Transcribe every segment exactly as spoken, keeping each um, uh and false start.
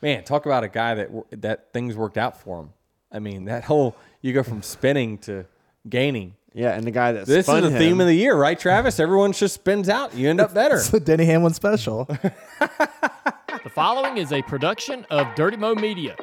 Man, talk about a guy that that things worked out for him. I mean, that whole you go from spinning to gaining. Yeah, and the guy that this spun is the him, theme of the year, right, Travis? Everyone just spins out. You end up better. It's the Denny Hamlin special. The following is a production of Dirty Mo Media.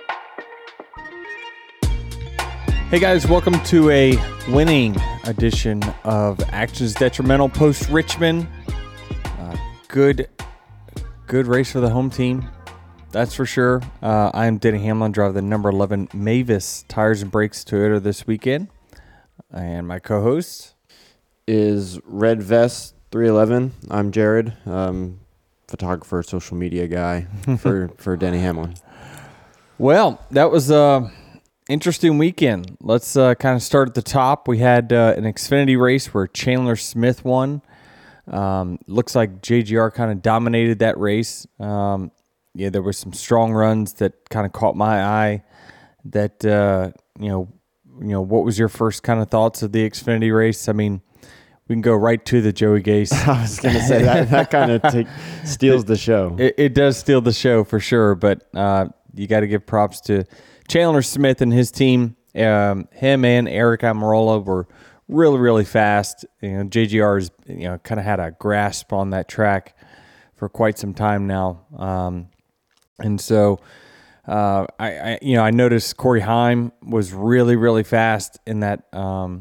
Hey guys, welcome to a winning edition of Actions Detrimental post Richmond. Uh, good, good race for the home team, that's for sure. Uh, I am Denny Hamlin, drive the number eleven Mavis Tires and Brakes Toyota this weekend, and my co-host is Red Vest three eleven. I'm Jared, um, photographer, social media guy for for Denny Hamlin. Well, that was a interesting weekend. Let's uh, kind of start at the top. We had uh, an Xfinity race where Chandler Smith won. Um, looks like J G R kind of dominated that race. Um, yeah, there were some strong runs that kind of caught my eye. That uh, you know, you know, what was your first kind of thoughts of the Xfinity race? I mean, we can go right to the Joey Gase. I was going to say that that kind of take, steals the show. It, it does steal the show for sure, but uh, you got to give props to Chandler Smith and his team. Um, him and Eric Almirola were really, really fast. You know, J G R's you know kind of had a grasp on that track for quite some time now, um, and so uh, I, I, you know, I noticed Corey Heim was really, really fast in that um,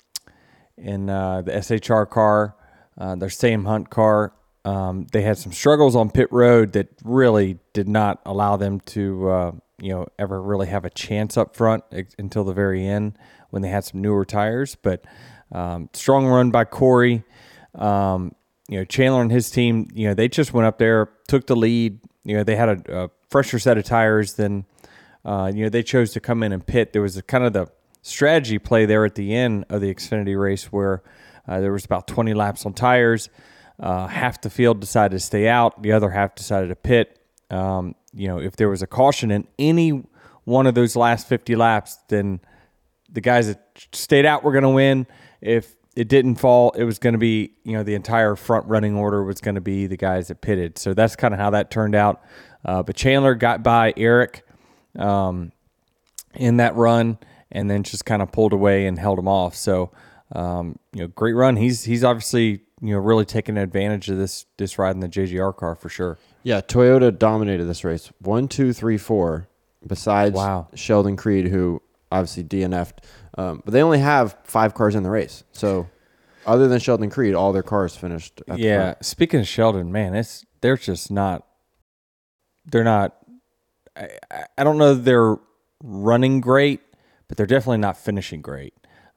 in uh, the S H R car, uh, their Sam Hunt car. Um, they had some struggles on pit road that really did not allow them to. Uh, you know, ever really have a chance up front until the very end when they had some newer tires. But um, strong run by Corey. Um, you know, Chandler and his team, you know, they just went up there, took the lead. You know, they had a, a fresher set of tires than, uh, you know, they chose to come in and pit. There was a kind of the strategy play there at the end of the Xfinity race where uh, there was about twenty laps on tires. Uh, half the field decided to stay out. The other half decided to pit. Um, you know, if there was a caution in any one of those last fifty laps, then the guys that stayed out were going to win. If it didn't fall, it was going to be, you know, the entire front running order was going to be the guys that pitted. So that's kind of how that turned out. Uh, but Chandler got by Eric um, in that run and then just kind of pulled away and held him off. So, um, you know, great run. He's he's obviously, you know, really taking advantage of this this ride in the J G R car for sure. Yeah, Toyota dominated this race. One, two, three, four. Besides wow. Sheldon Creed, who obviously D N F'd. Um, but they only have five cars in the race. So other than Sheldon Creed, all their cars finished at yeah, the front. Speaking of Sheldon, man, it's they're just not they're not I, I don't know that they're running great, but they're definitely not finishing great.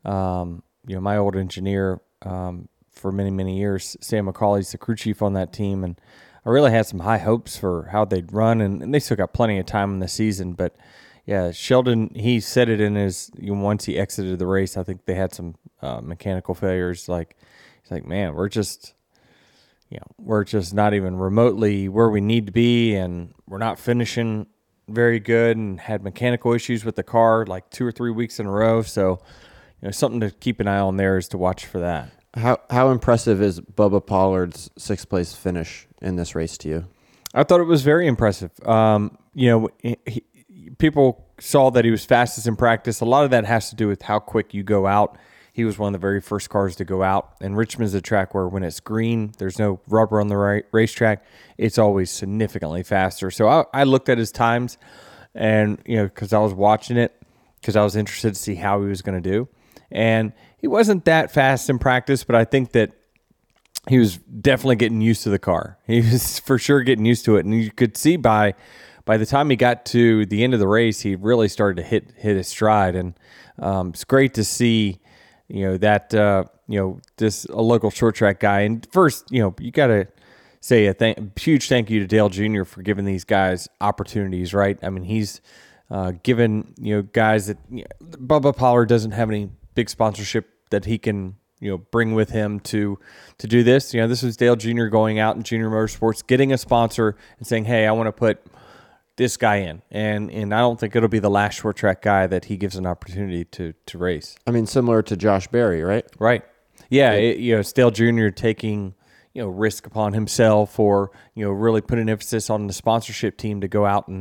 Um, you know, my old engineer um, for many, many years, Sam McCauley's the crew chief on that team, and I really had some high hopes for how they'd run, and, and they still got plenty of time in the season. But, yeah, Sheldon, he said it in his you know, – once he exited the race, I think they had some uh, mechanical failures. Like, he's like, man, we're just – you know, we're just not even remotely where we need to be, and we're not finishing very good and had mechanical issues with the car like two or three weeks in a row. So, you know, something to keep an eye on there is to watch for that. How how impressive is Bubba Pollard's sixth place finish in this race to you? I thought it was very impressive. Um, you know, he, he, people saw that he was fastest in practice. A lot of that has to do with how quick you go out. He was one of the very first cars to go out. And Richmond's a track where when it's green, there's no rubber on the ra- racetrack. It's always significantly faster. So I, I looked at his times, and you know, because I was watching it, because I was interested to see how he was going to do. And he wasn't that fast in practice, but I think that he was definitely getting used to the car. He was for sure getting used to it. And you could see by by the time he got to the end of the race, he really started to hit hit his stride. And um, it's great to see, you know, that, uh, you know, this a local short track guy. And first, you know, you got to say a thank, huge thank you to Dale Junior for giving these guys opportunities, right? I mean, he's uh, given, you know, guys that, you know, Bubba Pollard doesn't have any big sponsorship that he can, you know, bring with him to to do this. You know, this was Dale Junior going out in Junior Motorsports, getting a sponsor and saying, hey, I want to put this guy in. And and I don't think it'll be the last short track guy that he gives an opportunity to to race. I mean, similar to Josh Berry, right? Right. Yeah, it, you know, it's Dale Junior taking, you know, risk upon himself, or, you know, really put an emphasis on the sponsorship team to go out and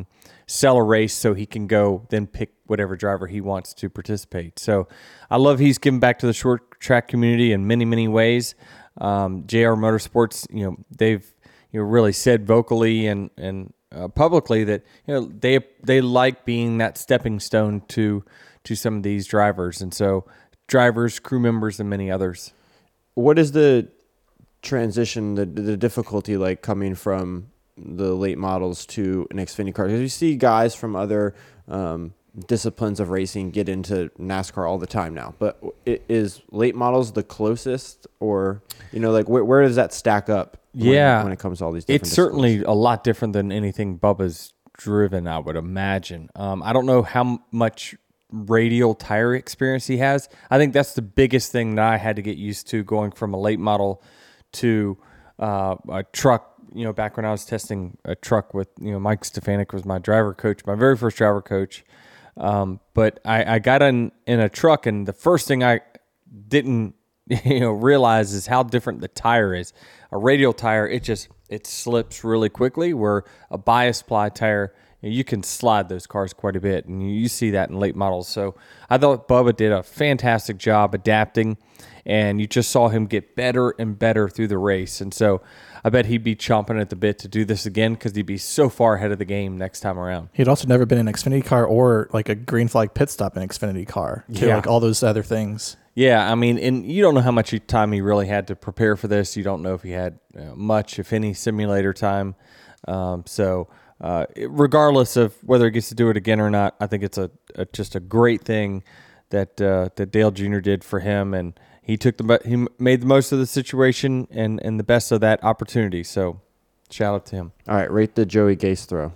sell a race so he can go then pick whatever driver he wants to participate. So I love he's giving back to the short track community in many, many ways. Um, J R Motorsports, you know, they've you know really said vocally and and uh, publicly that you know they they like being that stepping stone to to some of these drivers, and so drivers, crew members, and many others. What is the transition, the the difficulty like coming from the late models to an Xfinity car? Because you see guys from other um, disciplines of racing get into NASCAR all the time now, but it is late models the closest, or you know, like where, where does that stack up? When, Yeah, when it comes to all these, different it's disciplines? certainly a lot different than anything Bubba's driven, I would imagine. Um, I don't know how m- much radial tire experience he has. I think that's the biggest thing that I had to get used to going from a late model to uh, a truck. You know, back when I was testing a truck with, you know, Mike Stefanik was my driver coach, my very first driver coach. Um, but I, I got in, in a truck, and the first thing I didn't, you know, realize is how different the tire is. A radial tire, it just, it slips really quickly, where a bias ply tire, you know, you can slide those cars quite a bit, and you, you see that in late models. So I thought Bubba did a fantastic job adapting, and you just saw him get better and better through the race. And so I bet he'd be chomping at the bit to do this again, because he'd be so far ahead of the game next time around. He'd also never been in an Xfinity car or like a green flag pit stop in an Xfinity car. Too, Yeah. like all those other things. Yeah, I mean, and you don't know how much time he really had to prepare for this. You don't know if he had uh, much, if any, simulator time. Um, so uh, it- regardless of whether he gets to do it again or not, I think it's a, a just a great thing that uh, that Dale Junior did for him, and he took the mo- he made the most of the situation and, and the best of that opportunity. So shout out to him. All right, rate the Joey Gase throw.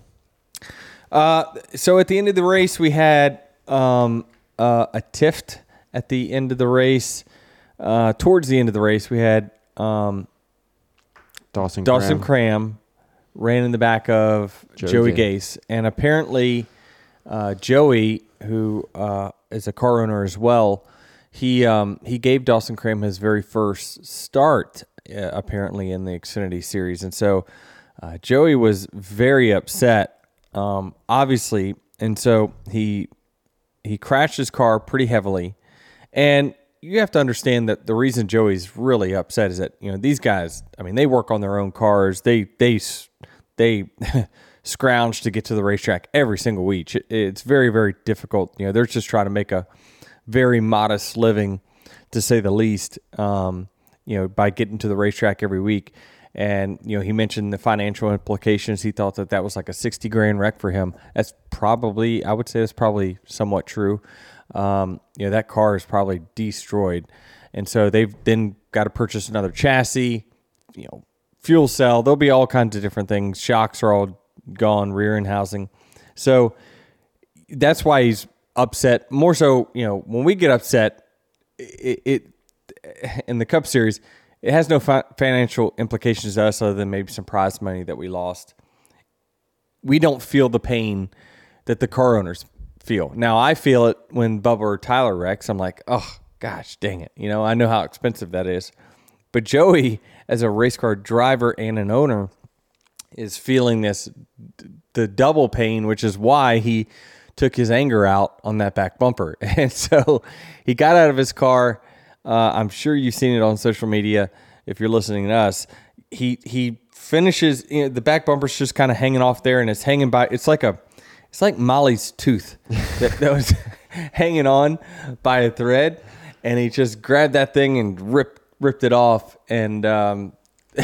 Uh, so at the end of the race, we had um, uh, a tift at the end of the race. Uh, towards the end of the race, we had um, Dawson Dawson Cram. Cram ran in the back of Joey Joey Gase. Gase. And apparently uh, Joey, who uh, is a car owner as well, he um, he gave Dawson Cram his very first start, uh, apparently, in the Xfinity Series. And so uh, Joey was very upset, um, obviously. And so he he crashed his car pretty heavily. And you have to understand that the reason Joey's really upset is that, you know, these guys, I mean, they work on their own cars. They they they scrounge to get to the racetrack every single week. It- It's very, very difficult. You know, they're just trying to make a very modest living, to say the least, um, you know, by getting to the racetrack every week. And, you know, he mentioned the financial implications. He thought that that was like a sixty grand wreck for him. That's probably, I would say that's probably somewhat true. Um, you know, that car is probably destroyed. And so they've then got to purchase another chassis, you know, fuel cell. There'll be all kinds of different things. Shocks are all gone, rear end housing. So that's why he's upset. More so, you know, when we get upset, it, it in the Cup Series, it has no fi- financial implications to us other than maybe some prize money that we lost. We don't feel the pain that the car owners feel. Now, I feel it when Bubba or Tyler wrecks. I'm like, oh, gosh, dang it. You know, I know how expensive that is. But Joey, as a race car driver and an owner, is feeling this, the double pain, which is why he took his anger out on that back bumper. And so he got out of his car. Uh, I'm sure you've seen it on social media if you're listening to us. He he finishes, you know, the back bumper's just kind of hanging off there, and it's hanging by, it's like a, it's like Molly's tooth that, that was hanging on by a thread, and he just grabbed that thing and ripped ripped it off. And um,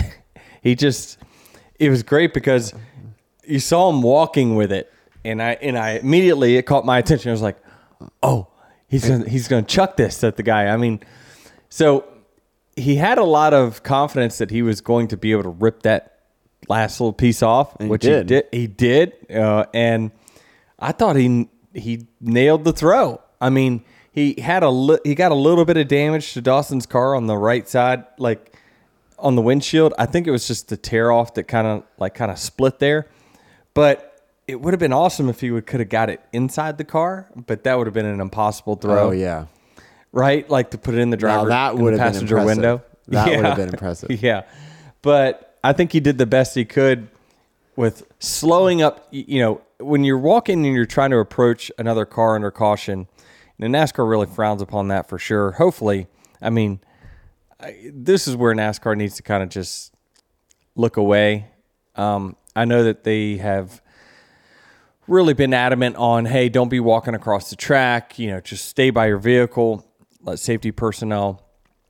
he just, it was great because you saw him walking with it, and I and I immediately, it caught my attention. I was like, oh, he's gonna he's gonna chuck this at the guy. I mean, so he had a lot of confidence that he was going to be able to rip that last little piece off, And he which did. he did. He did, uh, and I thought he he nailed the throw. I mean, he had a li- he got a little bit of damage to Dawson's car on the right side, like on the windshield. I think it was just the tear off that kind of like kind of split there, but it would have been awesome if he would could have got it inside the car. But that would have been an impossible throw. Oh yeah, Right, like to put it in the now driver, that in would the have been passenger impressive. window. That would Yeah. have been impressive. Yeah, but I think he did the best he could with slowing up. y- You know, when you're walking and you're trying to approach another car under caution, and NASCAR really frowns upon that for sure. Hopefully, I mean, I, this is where NASCAR needs to kind of just look away. Um, I know that they have really been adamant on, hey, don't be walking across the track. You know, just stay by your vehicle. Let safety personnel.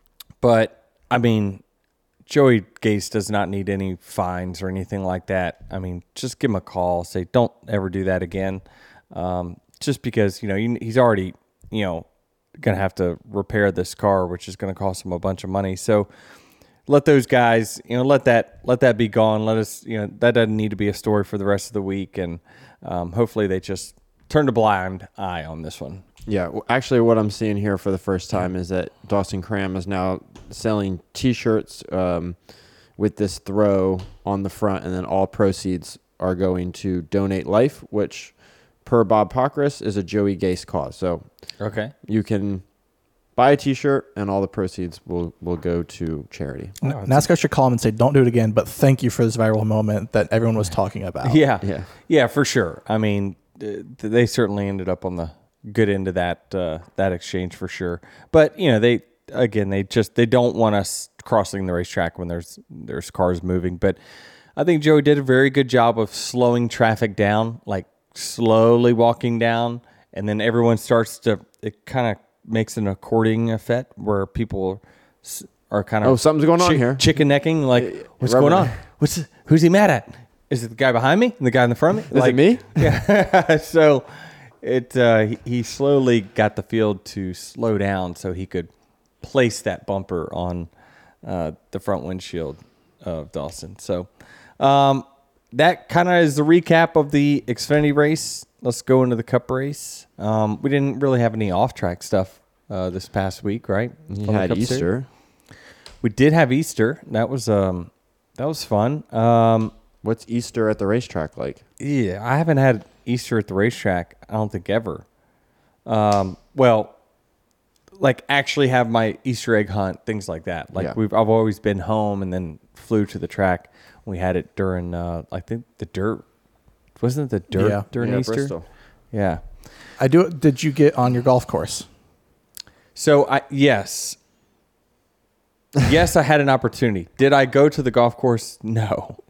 But I mean, Joey Gase does not need any fines or anything like that. I mean, just give him a call. Say, don't ever do that again. Um, just because, you know, he's already, you know, going to have to repair this car, which is going to cost him a bunch of money. So let those guys, you know, let that, let that be gone. Let us, you know, that doesn't need to be a story for the rest of the week. And um, hopefully they just turned a blind eye on this one. Yeah, w- actually, what I'm seeing here for the first time is that Dawson Cram is now selling T-shirts um, with this throw on the front, and then all proceeds are going to Donate Life, which, per Bob Pockris, is a Joey Gase cause. So Okay. you can buy a T-shirt, and all the proceeds will, will go to charity. N- NASCAR should call him and say, don't do it again, but thank you for this viral moment that everyone was talking about. Yeah. Yeah. Yeah, for sure. I mean, uh, they certainly ended up on the good end of that uh, that exchange for sure. But, you know, they again, they just they don't want us crossing the racetrack when there's there's cars moving. But I think Joey did a very good job of slowing traffic down, like slowly walking down, and then everyone starts to it kind of makes an according effect where people s- are kind of Oh, something's going on here. chicken necking, like what's rubber- going on? What's who's he mad at? Is it the guy behind me and the guy in the front of me? Is Like, it me? Yeah. So it uh, he, he slowly got the field to slow down so he could place that bumper on uh, the front windshield of Dawson. So um, that kind of is the recap of the Xfinity race. Let's go into the Cup race. Um, we didn't really have any off-track stuff uh, this past week, right? You On the had Cup Series? Easter. We did have Easter. That was um, that was fun. Um, What's Easter at the racetrack like? Yeah, I haven't had Easter at the racetrack, I don't think ever. Um, well, like actually have my Easter egg hunt, things like that. Like Yeah. we've I've always been home and then flew to the track. We had it during uh, I think the dirt. Wasn't it the dirt Yeah. during Yeah, Easter? Bristol. Yeah. I do. Did you get on your golf course? So I yes. Yes, I had an opportunity. Did I go to the golf course? No.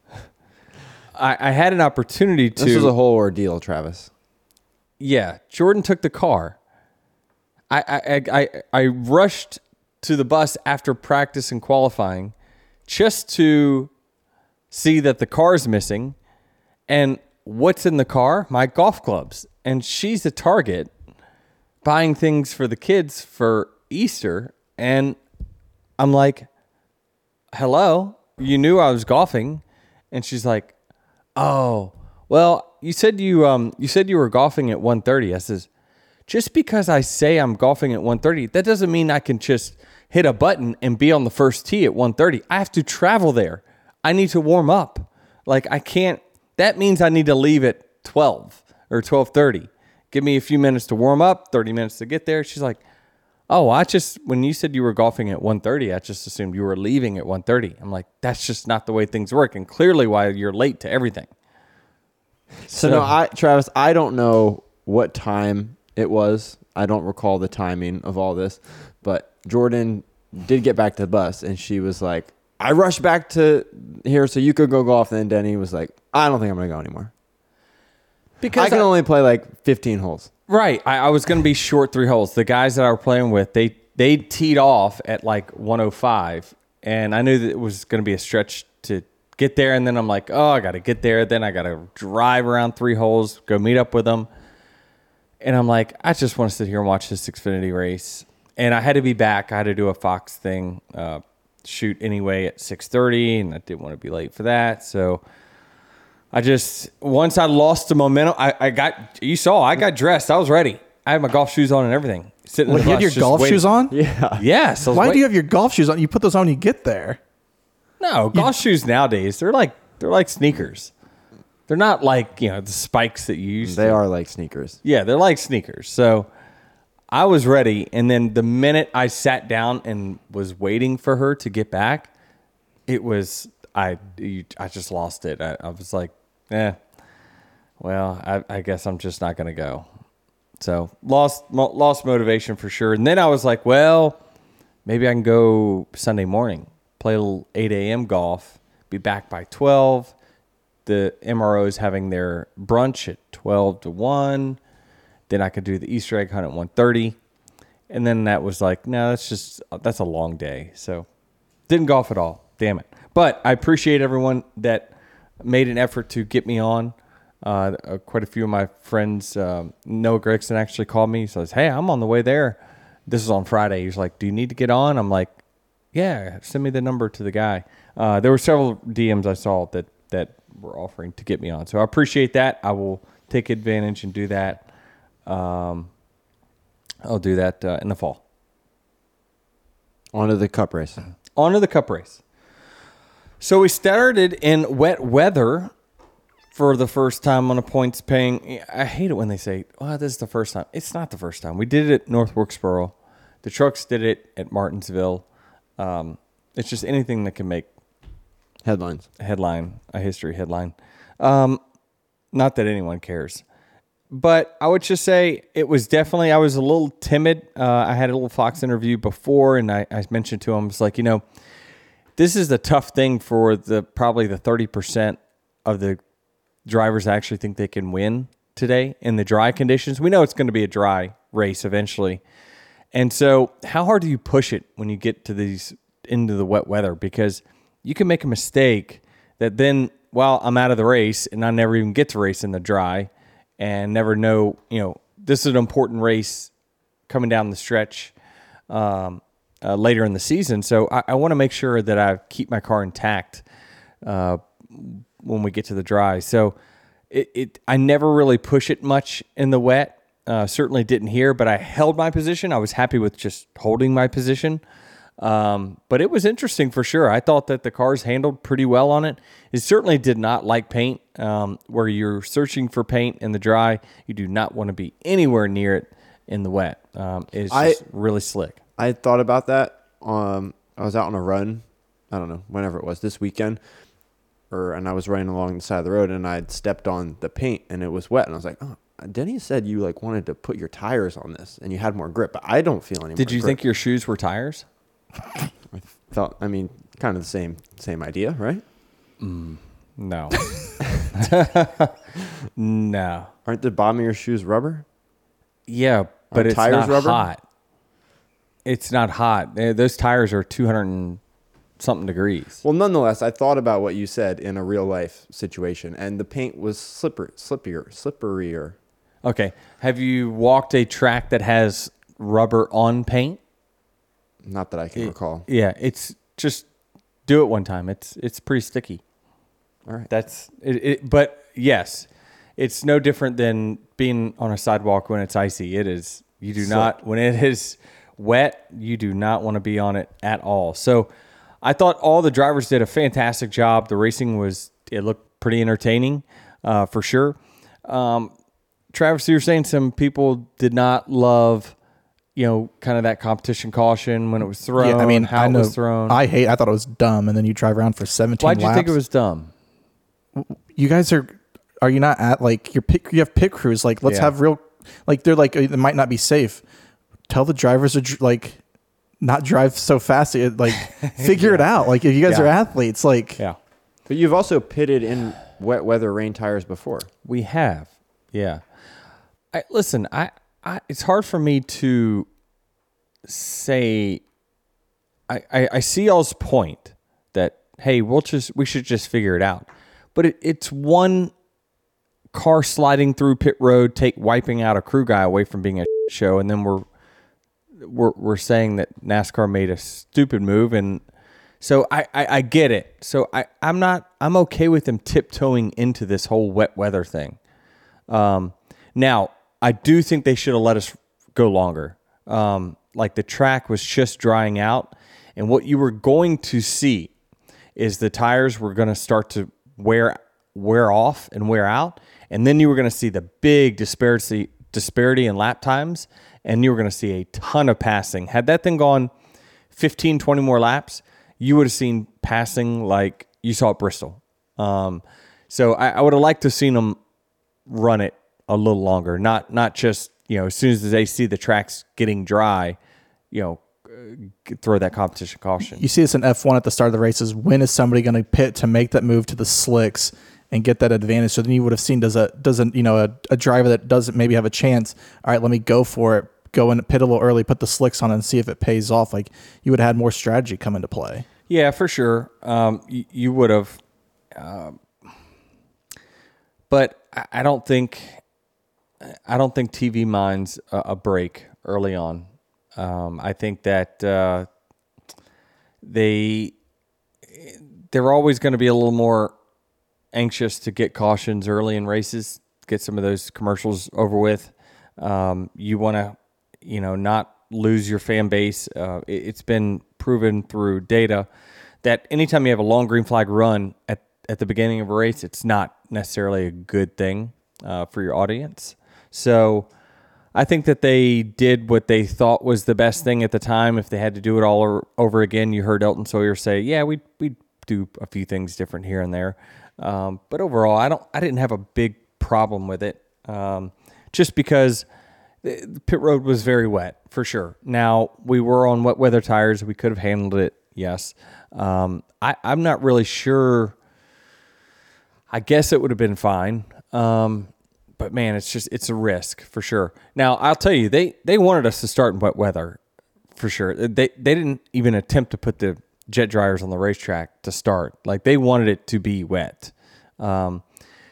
I, I had an opportunity to. This was a whole ordeal, Travis. Yeah, Jordan took the car. I I, I I I rushed to the bus after practice and qualifying just to see that the car's missing. And what's in the car? My golf clubs. And she's a Target buying things for the kids for Easter. And I'm like, hello, you knew I was golfing. And she's like, oh, well, you said you um you said you were golfing at one thirty. I says, just because I say I'm golfing at one thirty, that doesn't mean I can just hit a button and be on the first tee at one thirty. I have to travel there. I need to warm up. Like I can't, that means I need to leave at twelve or twelve thirty. Give me a few minutes to warm up, thirty minutes to get there. She's like, oh, I just, when you said you were golfing at one thirty, I just assumed you were leaving at one thirty. I'm like, that's just not the way things work. And clearly why you're late to everything. So, no, I Travis, I don't know what time it was. I don't recall the timing of all this, but Jordan did get back to the bus, and she was like, I rushed back to here so you could go golf. And then Denny was like, I don't think I'm going to go anymore. Because I can I- only play like fifteen holes. Right. I, I was going to be short three holes. The guys that I were playing with, they they teed off at like one oh five, and I knew that it was going to be a stretch to get there. And then I'm like, oh, I got to get there. Then I got to drive around three holes, go meet up with them. And I'm like, I just want to sit here and watch this Xfinity race. And I had to be back. I had to do a Fox thing, uh, shoot anyway at six thirty, and I didn't want to be late for that. So I just, once I lost the momentum, I, I got, you saw, I got dressed. I was ready. I had my golf shoes on and everything. Sitting in What, the you had bus, your just golf waiting. shoes on? Yeah. Yes. I was Why do waiting. you have your golf shoes on? You put those on when you get there. No, golf shoes nowadays, they're like, they're like sneakers. They're not like, you know, the spikes that you used They to. are like sneakers. Yeah, they're like sneakers. So I was ready. And then the minute I sat down and was waiting for her to get back, it was, I you, I just lost it. I, I was like, eh. Well, I, I guess I'm just not going to go. So lost mo- lost motivation for sure. And then I was like, well, maybe I can go Sunday morning, play a little eight a.m. golf, be back by twelve. The M R O is having their brunch at twelve to one. Then I could do the Easter egg hunt at one thirty. And then that was like, no, that's just, that's a long day. So didn't golf at all. Damn it. But I appreciate everyone that made an effort to get me on. Uh, uh, quite a few of my friends, um, Noah Gregson actually called me. He says, hey, I'm on the way there. This is on Friday. He's like, do you need to get on? I'm like, yeah, send me the number to the guy. Uh, there were several D Ms I saw that, that were offering to get me on. So I appreciate that. I will take advantage and do that. Um, I'll do that uh, in the fall. On to the cup race. On to the cup race. So we started in wet weather for the first time on a points paying. I hate it when they say, oh, this is the first time. It's not the first time. We did it at North Wilkesboro. The trucks did it at Martinsville. Um, it's just anything that can make Headlines. a headline, a history headline. Um, not that anyone cares. But I would just say it was definitely, I was a little timid. Uh, I had a little Fox interview before, and I, I mentioned to him, it's like, you know, this is the tough thing for the probably the thirty percent of the drivers that actually think they can win today in the dry conditions. We know it's going to be a dry race eventually. And so how hard do you push it when you get to these into the wet weather? Because you can make a mistake that then, well, I'm out of the race and I never even get to race in the dry. And never know, you know, this is an important race coming down the stretch um, uh, later in the season. So I, I want to make sure that I keep my car intact uh, when we get to the dry. So it, it I never really push it much in the wet. Uh, certainly didn't here, but I held my position. I was happy with just holding my position. Um, but it was interesting for sure. I thought that the cars handled pretty well on it. It certainly did not like paint. Um, where you're searching for paint in the dry, you do not want to be anywhere near it in the wet. Um, it's I- just really slick. I had thought about that. Um, I was out on a run. I don't know, whenever it was, this weekend. or And I was running along the side of the road, and I'd stepped on the paint, and it was wet. And I was like, oh, Denny said you like wanted to put your tires on this, and you had more grip. But I don't feel any Did more you grip. think your shoes were tires? I felt, I mean, kind of the same same idea, right? No. No. Aren't the bottom of your shoes rubber? Yeah, but Are it's tires not rubber? hot. It's not hot. Eh, Those tires are two hundred and something degrees. Well, nonetheless, I thought about what you said in a real life situation, and the paint was slippery, slippier, slipperier. Okay. Have you walked a track that has rubber on paint? Not that I can recall. Yeah, it's just do it one time. It's it's pretty sticky. All right. That's it, it. But yes, it's no different than being on a sidewalk when it's icy. It is. You do So- not when it is wet. You do not want to be on it at all. So, I thought all the drivers did a fantastic job. The racing was it looked pretty entertaining, uh, for sure. Um, Travis, you were saying some people did not love, you know, kind of that competition caution when it was thrown. Yeah, I mean, how I it know, was thrown. I hate. I thought it was dumb, and then you drive around for seventeen. Why'd you laps. think it was dumb? You guys are. Are you not at like your pit? You have pit crews. Like, let's Yeah. have real. Like, they're like it might not be safe. Tell the drivers to dr- like not drive so fast. It, like, figure it out. Like, if you guys Yeah. are athletes, like, Yeah, But you've also pitted in wet weather rain tires before. we have. Yeah. I listen. I, I. It's hard for me to say. I, I, I see y'all's point that hey, we'll just we should just figure it out, but it, it's one car sliding through pit road, take wiping out a crew guy away from being a show, and then we're we're we're saying that NASCAR made a stupid move, and so I, I, I get it. So I I'm not I'm okay with them tiptoeing into this whole wet weather thing. Um, now I do think they should have let us go longer. Um, like the track was just drying out, and what you were going to see is the tires were going to start to wear wear off and wear out, and then you were going to see the big disparity disparity in lap times, and you were going to see a ton of passing. Had that thing gone fifteen, twenty more laps, you would have seen passing like you saw at Bristol. Um, so I, I would have liked to have seen them run it a little longer, not not just, you know, as soon as they see the tracks getting dry, you know, uh, throw that competition caution. You see this in F one at the start of the races. When is somebody going to pit to make that move to the slicks and get that advantage? So then you would have seen, does a doesn't you know a, a driver that doesn't maybe have a chance, all right, let me go for it, go and pit a little early, put the slicks on and see if it pays off. Like, you would have had more strategy come into play. Yeah, for sure. Um, you, you would have, um, but I, I don't think I don't think T V minds a, a break early on. Um, I think that uh, they they're always going to be a little more anxious to get cautions early in races, get some of those commercials over with. Um, you want to, you know, not lose your fan base. Uh, it, it's been proven through data that anytime you have a long green flag run at, at the beginning of a race, it's not necessarily a good thing uh, for your audience. So I think that they did what they thought was the best thing at the time. If they had to do it all or, over again, you heard Elton Sawyer say, yeah, we we do a few things different here and there. Um, but overall, I don't. I didn't have a big problem with it, um, just because the pit road was very wet for sure. Now we were on wet weather tires; we could have handled it. Yes, um, I, I'm not really sure. I guess it would have been fine, um, but man, it's just it's a risk for sure. Now I'll tell you, they they wanted us to start in wet weather for sure. They they didn't even attempt to put the jet dryers on the racetrack to start. Like, they wanted it to be wet. Um,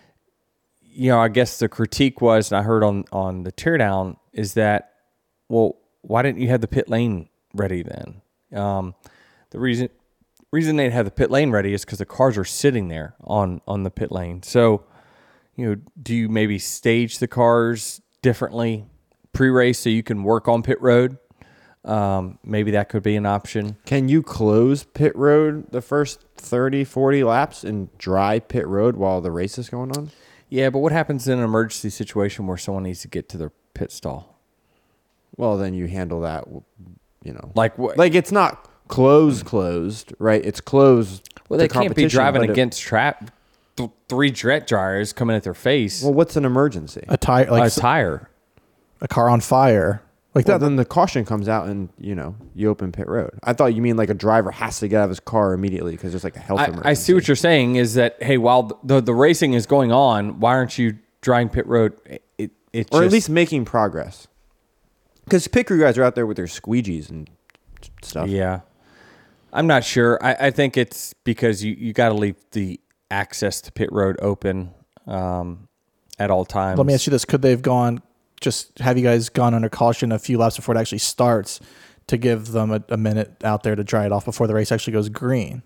you know, I guess the critique was, and I heard on, on the teardown, is that, well, why didn't you have the pit lane ready then? Um, the reason reason they have the pit lane ready is because the cars are sitting there on, on the pit lane. So, you know, do you maybe stage the cars differently pre-race so you can work on pit road? Um, maybe that could be an option. Can you close pit road the first thirty, forty laps and dry pit road while the race is going on? Yeah, but what happens in an emergency situation where someone needs to get to their pit stall? Well, then you handle that, you know. Like what? Like, it's not closed, closed, right? It's closed. Well, they to can't be competition, driving but it- against trap th- three jet dryers coming at their face. Well, what's an emergency? A tire, like a s- tire. a car on fire, like Well, that. then the caution comes out and, you know, you open pit road. I thought you mean like a driver has to get out of his car immediately because there's like a health I, emergency. I see what you're saying is that, hey, while the, the racing is going on, why aren't you drying pit road? It, it, it Or just, at least making progress. Because pit crew guys are out there with their squeegees and stuff. Yeah. I'm not sure. I, I think it's because you, you got to leave the access to pit road open um, at all times. Let me ask you this: could they have gone? Just have you guys gone under caution a few laps before it actually starts to give them a, a minute out there to dry it off before the race actually goes green?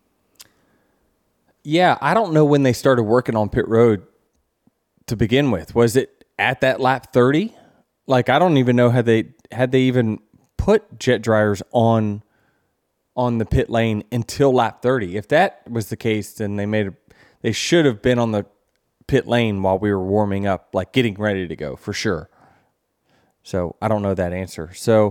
Yeah, I don't know when they started working on pit road to begin with. Was it at that lap thirty? Like, I don't even know had they had they even put jet dryers on on the pit lane until lap thirty. If that was the case, then they made a, they should have been on the pit lane while we were warming up, like getting ready to go for sure. So I don't know that answer. So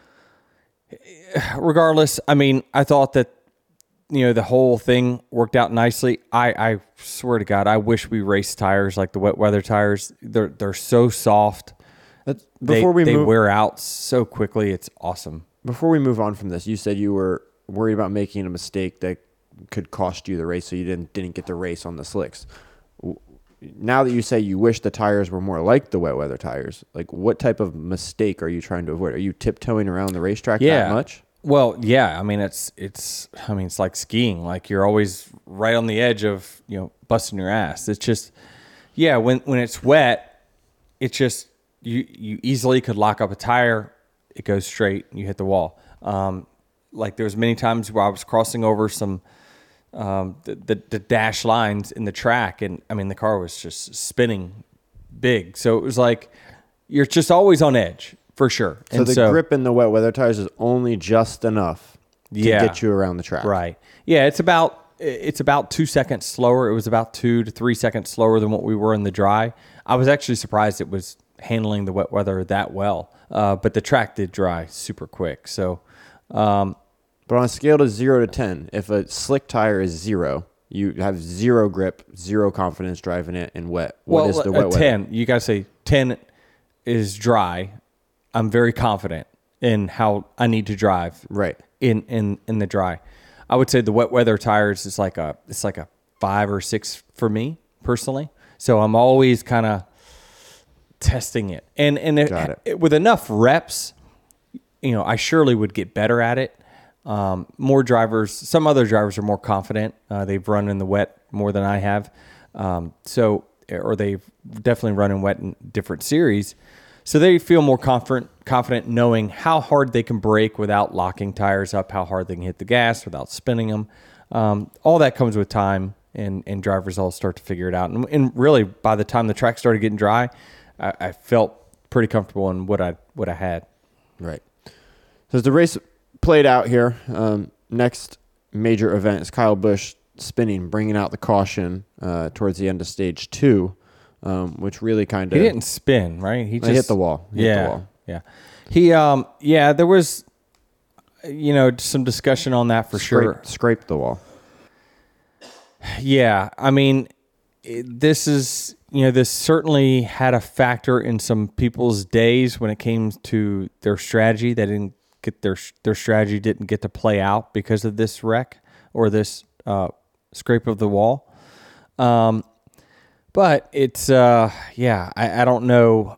regardless, I mean, I thought that, you know, the whole thing worked out nicely. I, I swear to God, I wish we raced tires like the wet weather tires. They're they're so soft. That's, They, before we they move, wear out so quickly. It's awesome. before we move on from this, you said you were worried about making a mistake that could cost you the race, so you didn't didn't get the race on the slicks. Now that you say you wish the tires were more like the wet weather tires, like what type of mistake are you trying to avoid? Are you tiptoeing around the racetrack Yeah. that much? Well, yeah. I mean, it's it's. I mean, it's like skiing. Like, you're always right on the edge of, you know, busting your ass. It's just, yeah. When when it's wet, it's just you you easily could lock up a tire. It goes straight. And you hit the wall. Um, like, there was many times where I was crossing over some um, the, the the dash lines in the track, and I mean, the car was just spinning big. So it was like you're just always on edge. For sure. So And the grip in the wet weather tires is only just enough to Yeah. get you around the track. Right. Yeah, it's about it's about two seconds slower. It was about two to three seconds slower than what we were in the dry. I was actually surprised it was handling the wet weather that well. Uh, but the track did dry super quick. So, um, But on a scale to zero to ten, if a slick tire is zero, you have zero grip, zero confidence driving it in wet. What well, is the a wet weather? ten, you got to say ten is dry. I'm very confident in how I need to drive. Right. In, in, in the dry. I would say the wet weather tires is like a, it's like a five or six for me personally. So I'm always kind of testing it. And, and it, Got it. it, with enough reps, you know, I surely would get better at it. Um, more drivers, some other drivers are more confident. Uh, they've run in the wet more than I have. Um, so, or they've definitely run in wet in different series. So they feel more confident, confident knowing how hard they can brake without locking tires up, how hard they can hit the gas without spinning them. Um, all that comes with time, and, and drivers all start to figure it out. And, and really, by the time the track started getting dry, I, I felt pretty comfortable in what I what I had. Right. So as the race played out here, um, next major event is Kyle Busch spinning, bringing out the caution uh, towards the end of stage two. Um, which really kind of he didn't spin, right? He just hit the wall. He yeah, hit the wall. yeah. He um yeah, there was you know some discussion on that for Scrape, sure. Scraped the wall. Yeah, I mean, it, this is you know this certainly had a factor in some people's days when it came to their strategy. They didn't get their their strategy didn't get to play out because of this wreck or this uh, scrape of the wall. Um. But it's uh yeah, I, I don't know.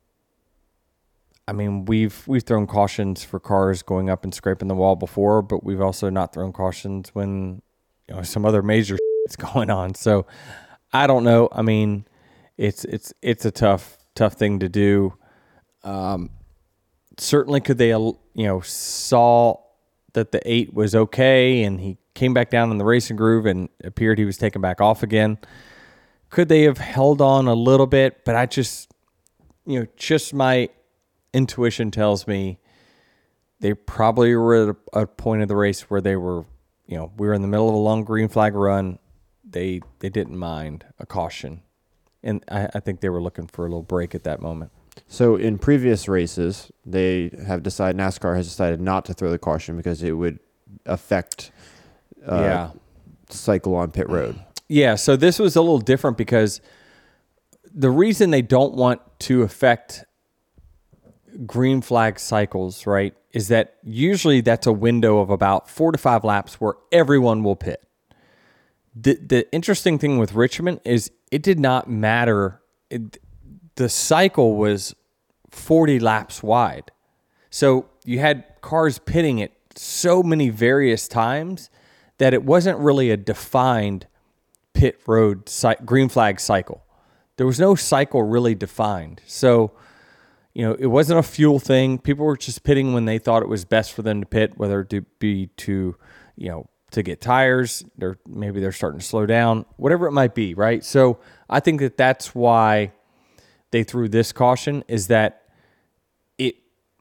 I mean, we've we've thrown cautions for cars going up and scraping the wall before, but we've also not thrown cautions when you know some other major is going on. So I don't know. I mean, it's it's it's a tough tough thing to do. Um, certainly, could they you know saw that the eight was okay and he came back down in the racing groove and appeared he was taken back off again. Could they have held on a little bit? But I just, you know, just my intuition tells me they probably were at a, a point of the race where they were, you know, we were in the middle of a long green flag run. They they didn't mind a caution. And I, I think they were looking for a little break at that moment. So in previous races, they have decided, NASCAR has decided not to throw the caution because it would affect uh, yeah. cycle on pit road. Yeah, so this was a little different because the reason they don't want to affect green flag cycles, right, is that usually that's a window of about four to five laps where everyone will pit. The the interesting thing with Richmond is it did not matter. It, the cycle was forty laps wide. So you had cars pitting at so many various times that it wasn't really a defined pit road green flag cycle. There was no cycle really defined. So, you know, it wasn't a fuel thing. People were just pitting when they thought it was best for them to pit, whether it be to, you know, to get tires, or maybe they're starting to slow down, whatever it might be, right? So I think that that's why they threw this caution, is that it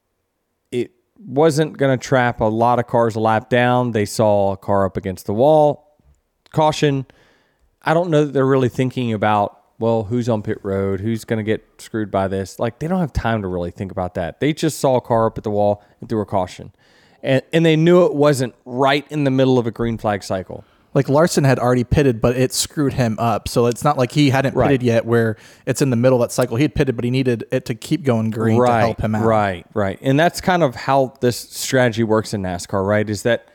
it wasn't going to trap a lot of cars a lap down. They saw a car up against the wall. Caution. I don't know that they're really thinking about, well, who's on pit road, who's going to get screwed by this. Like, they don't have time to really think about that. They just saw a car up at the wall and threw a caution. And and they knew it wasn't right in the middle of a green flag cycle. Like Larson had already pitted, but it screwed him up. So it's not like he hadn't Right. pitted yet where it's in the middle of that cycle. He had pitted, but he needed it to keep going green right, to help him out. Right, right. And that's kind of how this strategy works in NASCAR, right? Is that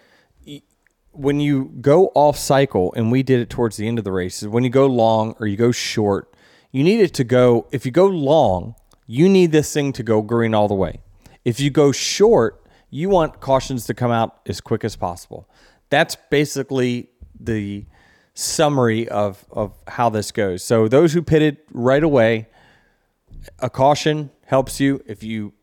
when you go off cycle, and we did it towards the end of the race, is when you go long or you go short, you need it to go, if you go long, you need this thing to go green all the way. If you go short, you want cautions to come out as quick as possible. That's basically the summary of, of how this goes. So those who pitted right away, a caution helps you. If you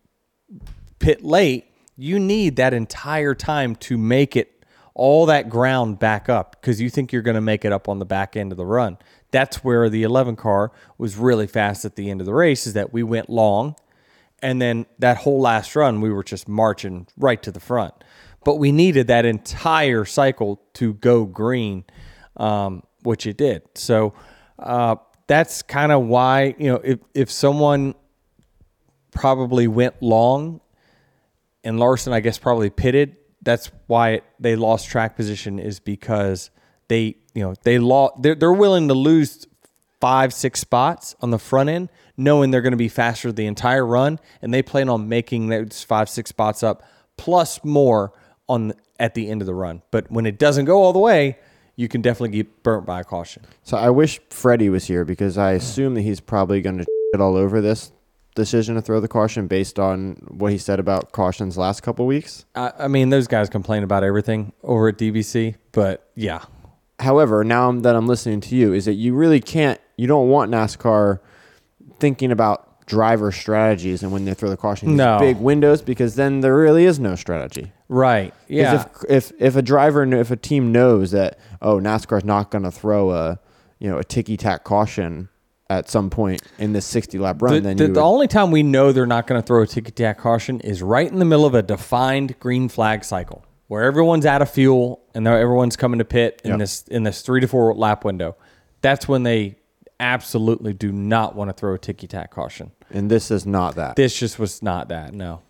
pit late, you need that entire time to make it all that ground back up because you think you're going to make it up on the back end of the run. That's where the eleven car was really fast at the end of the race, is that we went long, and then that whole last run, we were just marching right to the front. But we needed that entire cycle to go green, um, which it did. So uh, that's kind of why, you know, if, if someone probably went long and Larson, I guess, probably pitted, that's why it, they lost track position is because they, you know, they lost. They're, they're willing to lose five, six spots on the front end, knowing they're going to be faster the entire run, and they plan on making those five, six spots up plus more on at the end of the run. But when it doesn't go all the way, you can definitely get burnt by a caution. So I wish Freddie was here because I assume that he's probably going to shit all over this decision to throw the caution based on what he said about cautions last couple weeks. I, I mean, those guys complain about everything over at D V C, but yeah. However, now that I'm listening to you, is that you really can't, you don't want NASCAR thinking about driver strategies and when they throw the caution, these No. big windows, because then there really is no strategy. Right. Yeah. If, if if a driver, kn- if a team knows that, oh, NASCAR's not going to throw a, you know, a ticky tack caution at some point in this sixty lap run, The, then the, you the would, only time we know they're not going to throw a ticky-tack caution is right in the middle of a defined green flag cycle where everyone's out of fuel and they're- everyone's coming to pit in Yep. this in this three to four lap window. That's when they absolutely do not want to throw a ticky-tack caution. and this is not that. This just was not that, no.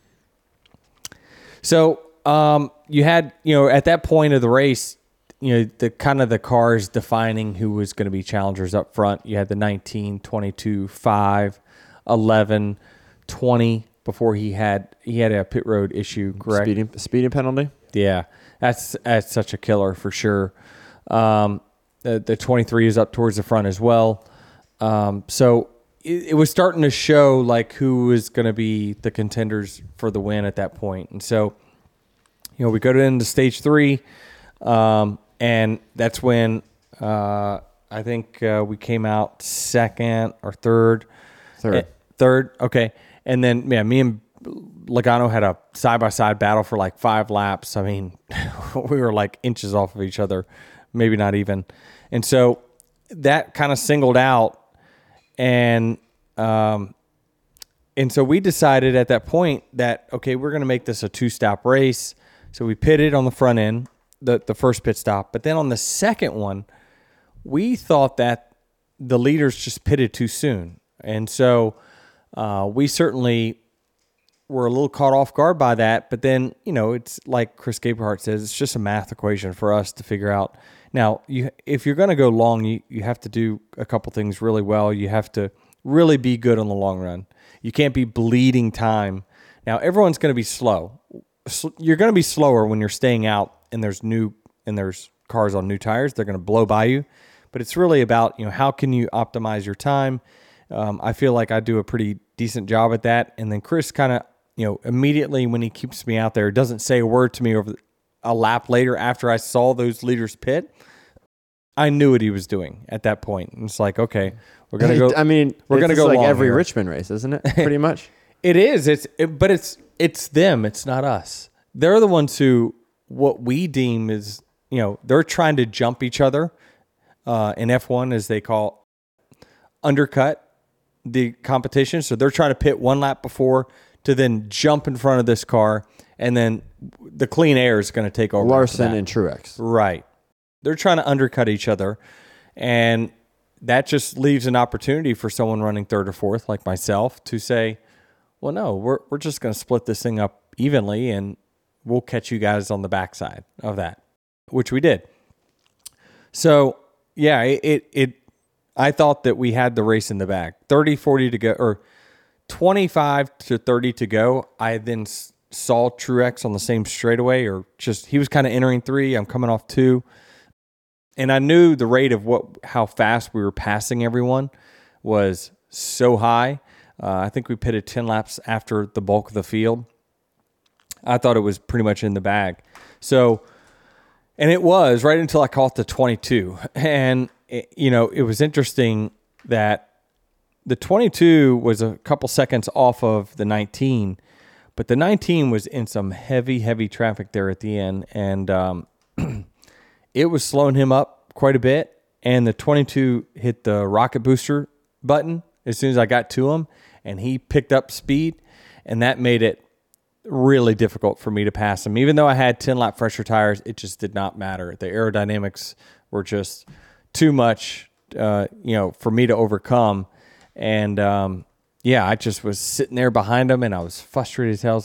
So um, you had, you know, at that point of the race, you know, the kind of the cars defining who was going to be challengers up front. You had the nineteen, twenty-two, five, eleven, twenty before he had he had a pit road issue, correct? Speeding speeding penalty. Yeah, that's that's such a killer for sure. Um, the, the twenty-three is up towards the front as well. Um, so it, it was starting to show like who was going to be the contenders for the win at that point. And so, you know, we go to into stage three, um, and that's when uh, I think uh, we came out second or third. Third. Eh, third, okay. And then, yeah, me and Logano had a side-by-side battle for like five laps. I mean, we were like inches off of each other, maybe not even. And so that kind of singled out, and um, and so we decided at that point that, okay, we're going to make this a two-stop race. So we pitted on the front end, the, the first pit stop. But then on the second one, we thought that the leaders just pitted too soon. And so uh, we certainly were a little caught off guard by that. But then, you know, it's like Chris Gabehart says, it's just a math equation for us to figure out. Now, you, if you're going to go long, you, you have to do a couple things really well. You have to really be good on the long run. You can't be bleeding time. Now, everyone's going to be slow. You're going to be slower when you're staying out and there's new and there's cars on new tires. They're going to blow by you. But it's really about, you know, how can you optimize your time? Um, I feel like I do a pretty decent job at that. And then Chris kind of, you know, immediately when he keeps me out there, doesn't say a word to me over a lap later after I saw those leaders pit. I knew what he was doing at that point. And it's like, okay, we're gonna go. I mean, we're gonna it's go like long every here. Richmond race, isn't it? Pretty much. It is. It's it, but it's it's them. It's not us. They're the ones who what we deem is, you know, they're trying to jump each other uh, in F one, as they call undercut the competition. So they're trying to pit one lap before to then jump in front of this car, and then the clean air is going to take over. after Larson that. and Truex. Right. They're trying to undercut each other, and that just leaves an opportunity for someone running third or fourth, like myself, to say, well, no, we're we're just going to split this thing up evenly, and we'll catch you guys on the backside of that, which we did. So, yeah, it, it, it I thought that we had the race in the bag. thirty, forty to go, or twenty-five to thirty to go. I then s- saw Truex on the same straightaway, or just, he was kind of entering three. I'm coming off two. And I knew the rate of what how fast we were passing everyone was so high. Uh, I think we pitted ten laps after the bulk of the field. I thought it was pretty much in the bag. So, and it was right until I caught the twenty-two. And, it, you know, it was interesting that the twenty-two was a couple seconds off of the nineteen, but the nineteen was in some heavy, heavy traffic there at the end. And, um, it was slowing him up quite a bit, and the twenty-two hit the rocket booster button as soon as I got to him, and he picked up speed, and that made it really difficult for me to pass him. Even though I had ten lap fresher tires, it just did not matter. The aerodynamics were just too much, uh, you know, for me to overcome. And um, yeah, I just was sitting there behind him, and I was frustrated as hell. I was like,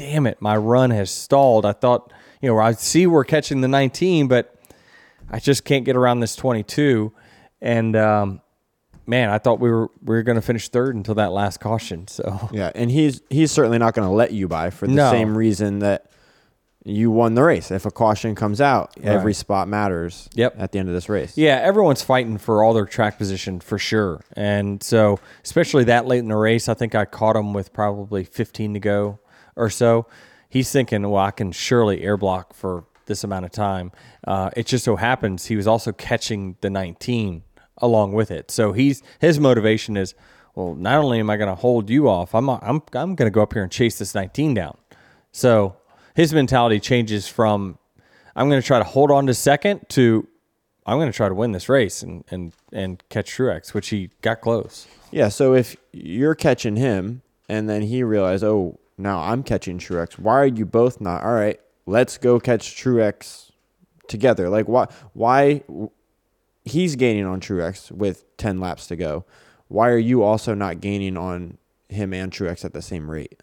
damn it, my run has stalled. I thought, you know, I see we're catching the nineteen, but I just can't get around this twenty-two. And, um, man, I thought we were we were going to finish third until that last caution. So Yeah, and he's he's certainly not going to let you by for the No. same reason that you won the race. If a caution comes out, every Right. spot matters Yep. at the end of this race. yeah, everyone's fighting for all their track position for sure. And so, especially that late in the race, I think I caught him with probably fifteen to go or so. He's thinking, well, I can surely air block for this amount of time. Uh, it just so happens he was also catching the nineteen along with it. So he's his motivation is, well, not only am I going to hold you off, I'm I'm I'm going to go up here and chase this nineteen down. So his mentality changes from I'm going to try to hold on to second to I'm going to try to win this race and and and catch Truex, which he got close. Yeah, so if you're catching him and then he realized, oh, now I'm catching Truex, why are you both not? All right, let's go catch Truex together. Like, why? Why he's gaining on Truex with ten laps to go. Why are you also not gaining on him and Truex at the same rate?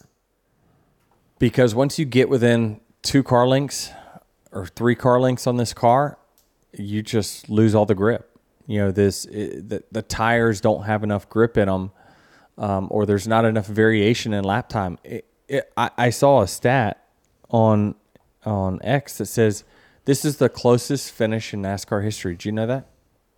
Because once you get within two car lengths or three car lengths on this car, you just lose all the grip. You know, this it, the, the tires don't have enough grip in them, um, or there's not enough variation in lap time. It, it, I, I saw a stat on on X that says this is the closest finish in NASCAR history. Do you know that?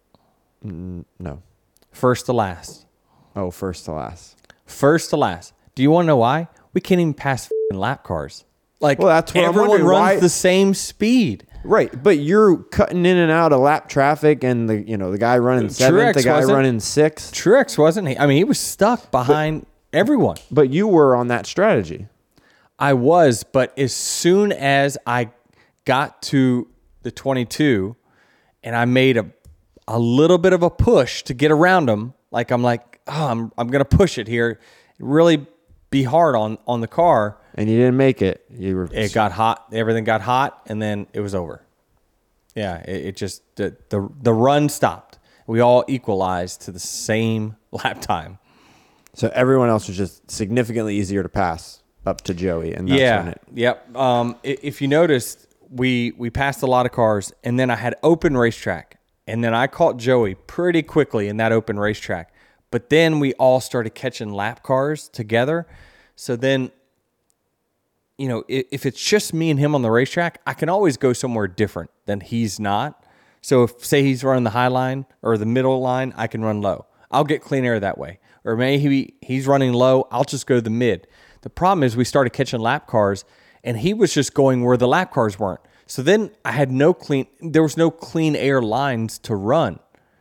Mm, no. First to last. Oh, first to last. First to last. Do you want to know why? We can't even pass f***ing lap cars. Like, Well, that's what I'm everyone wondering, runs why- the same speed. Right, but you're cutting in and out of lap traffic, and the you know the guy running seventh, the Truex guy wasn't. running sixth. Truex wasn't he? I mean, he was stuck behind everyone. But you were on that strategy. I was, but as soon as I got to the twenty-two and I made a a little bit of a push to get around him, like I'm like, oh, I'm I'm gonna push it here, really be hard on on the car. And you didn't make it. You were. It got hot. Everything got hot, and then it was over. Yeah, it, it just the, the the run stopped. We all equalized to the same lap time. So everyone else was just significantly easier to pass up to Joey, and that's yeah, when it. yep. Um, i- if you noticed, we we passed a lot of cars, and then I had open racetrack, and then I caught Joey pretty quickly in that open racetrack. But then we all started catching lap cars together. So then, you know, if, if it's just me and him on the racetrack, I can always go somewhere different than he's not. So if, say he's running the high line or the middle line, I can run low. I'll get clean air that way. Or maybe he's running low, I'll just go the mid. The problem is we started catching lap cars, and he was just going where the lap cars weren't. So then I had no clean, there was no clean air lines to run.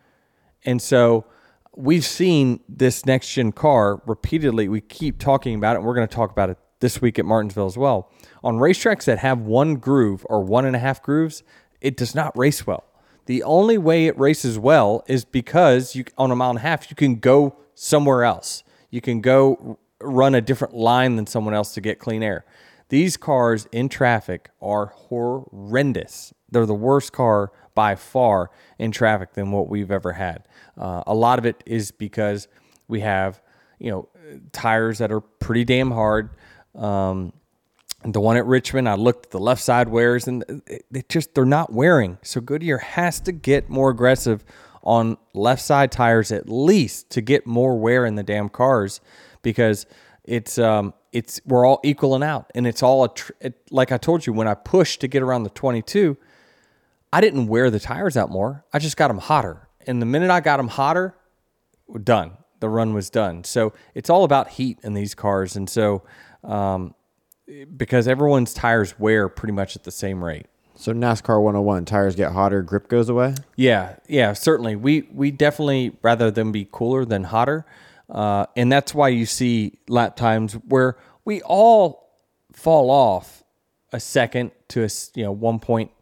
And so we've seen this next gen car repeatedly. We keep talking about it, and we're going to talk about it this week at Martinsville as well. On racetracks that have one groove or one and a half grooves, it does not race well. The only way it races well is because you on a mile and a half, you can go somewhere else. You can go run a different line than someone else to get clean air. These cars in traffic are horrendous. They're the worst car by far in traffic than what we've ever had. Uh, a lot of it is because we have, you know, tires that are pretty damn hard. Um, the one at Richmond, I looked at the left side wears, and they just they're not wearing. So Goodyear has to get more aggressive on left side tires at least to get more wear in the damn cars, because it's um it's we're all equaling out, and it's all a tr- it, like I told you when I pushed to get around the twenty-two. I didn't wear the tires out more. I just got them hotter. And the minute I got them hotter, we're done. The run was done. So it's all about heat in these cars. And so um, because everyone's tires wear pretty much at the same rate. So NASCAR one oh one, tires get hotter, grip goes away? Yeah, yeah, certainly. We we definitely rather them be cooler than hotter. Uh, and that's why you see lap times where we all fall off a second to a, s- you know, one point.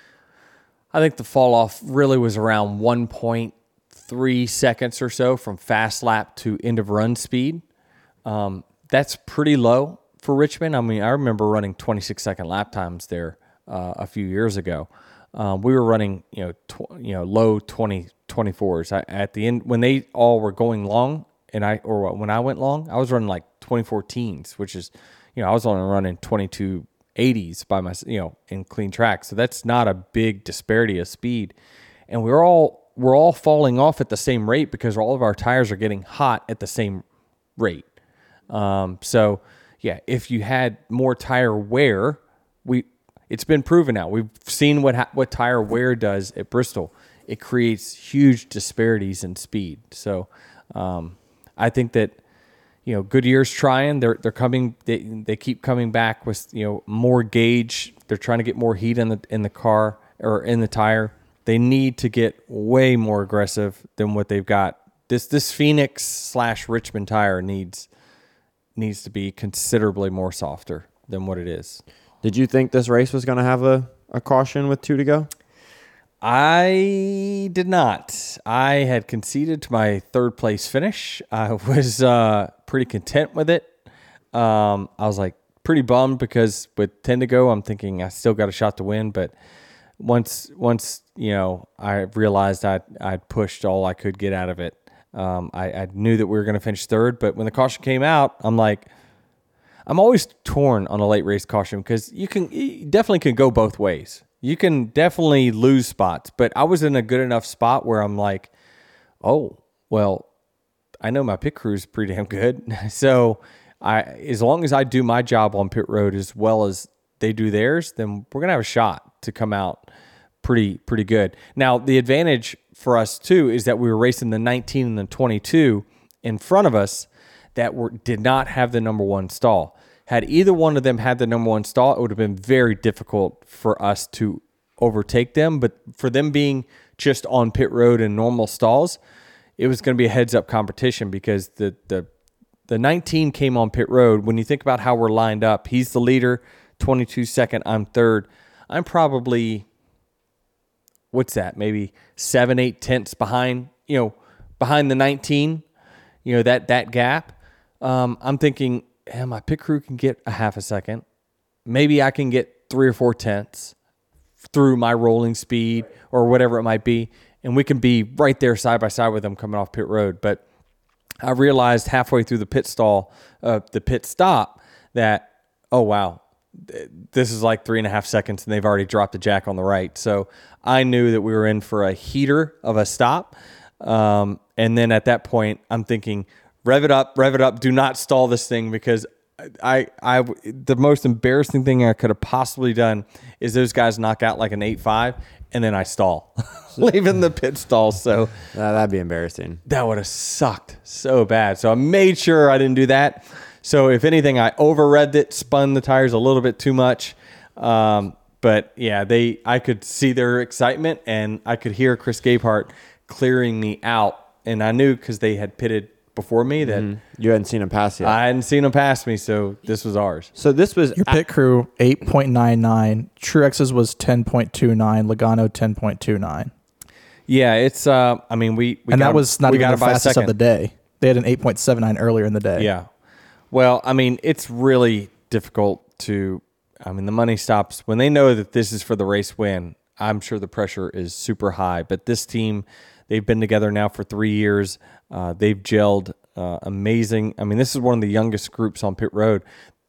I think the fall off really was around one point three seconds or so from fast lap to end of run speed. Um, that's pretty low for Richmond. I mean, I remember running twenty-six second lap times there uh, a few years ago. Um, we were running, you know, tw- you know, low twenty, twenty-fours. I, at the end, when they all were going long, and I or what, when I went long, I was running like twenty fourteens, which is, you know, I was only running twenty-two eighties by my, you know, in clean track. So that's not a big disparity of speed. And we're all we're all falling off at the same rate because all of our tires are getting hot at the same rate. Um, so yeah, if you had more tire wear, we it's been proven now. We've seen what ha- what tire wear does at Bristol. It creates huge disparities in speed. So um, I think that, you know, Goodyear's trying. They're they're coming. They they keep coming back with, you know, more gauge. They're trying to get more heat in the in the car or in the tire. They need to get way more aggressive than what they've got. This this Phoenix slash Richmond tire needs needs to be considerably more softer than what it is. Did you think this race was going to have a, a caution with two to go? I did not. I had conceded to my third place finish. I was uh, pretty content with it. Um, I was like pretty bummed because with ten to go, I'm thinking I still got a shot to win. But once, once you know, I realized I'd, I'd pushed all I could get out of it. Um, I, I knew that we were going to finish third, but when the caution came out, I'm like, I'm always torn on a late race caution because you can you definitely can go both ways. You can definitely lose spots, but I was in a good enough spot where I'm like, oh, well, I know my pit crew is pretty damn good. So I, as long as I do my job on pit road as well as they do theirs, then we're going to have a shot to come out pretty, pretty good. Now, the advantage for us too is that we were racing the nineteen and the twenty-two in front of us that were, did not have the number one stall. Had either one of them had the number one stall, it would have been very difficult for us to overtake them. But for them being just on pit road and normal stalls, it was going to be a heads-up competition because the the the nineteen came on pit road. When you think about how we're lined up, he's the leader, twenty-two second, I'm third. I'm probably, what's that, maybe seven, eight tenths behind, you know, behind the nineteen, you know, that that gap. Um, I'm thinking, yeah, my pit crew can get a half a second. Maybe I can get three or four tenths through my rolling speed or whatever it might be, and we can be right there side by side with them coming off pit road. But I realized halfway through the pit stall, uh, the pit stop, that, oh, wow, this is like three and a half seconds, and they've already dropped the jack on the right. So I knew that we were in for a heater of a stop. Um, and then at that point, I'm thinking, rev it up, rev it up. Do not stall this thing because I, I, the most embarrassing thing I could have possibly done is those guys knock out like an eight five, and then I stall, leaving the pit stall. So uh, that'd be embarrassing. That would have sucked so bad. So I made sure I didn't do that. So if anything, I over-revved it, spun the tires a little bit too much. Um, but yeah, they, I could see their excitement, and I could hear Chris Gabehart clearing me out, and I knew because they had pitted before me that mm-hmm. you hadn't seen him pass yet. I hadn't seen him pass me, so this was ours. So this was your pit crew eight point nine nine, Truex's was ten point two nine, Logano ten point two nine. Yeah, it's. Uh, I mean, we, we and got that was not we even got the fastest of the day. They had an eight point seven nine earlier in the day. Yeah. Well, I mean, it's really difficult to. I mean, the money stops when they know that this is for the race win. I'm sure the pressure is super high, but this team, they've been together now for three years. Uh, they've gelled uh, amazing. I mean, this is one of the youngest groups on pit road.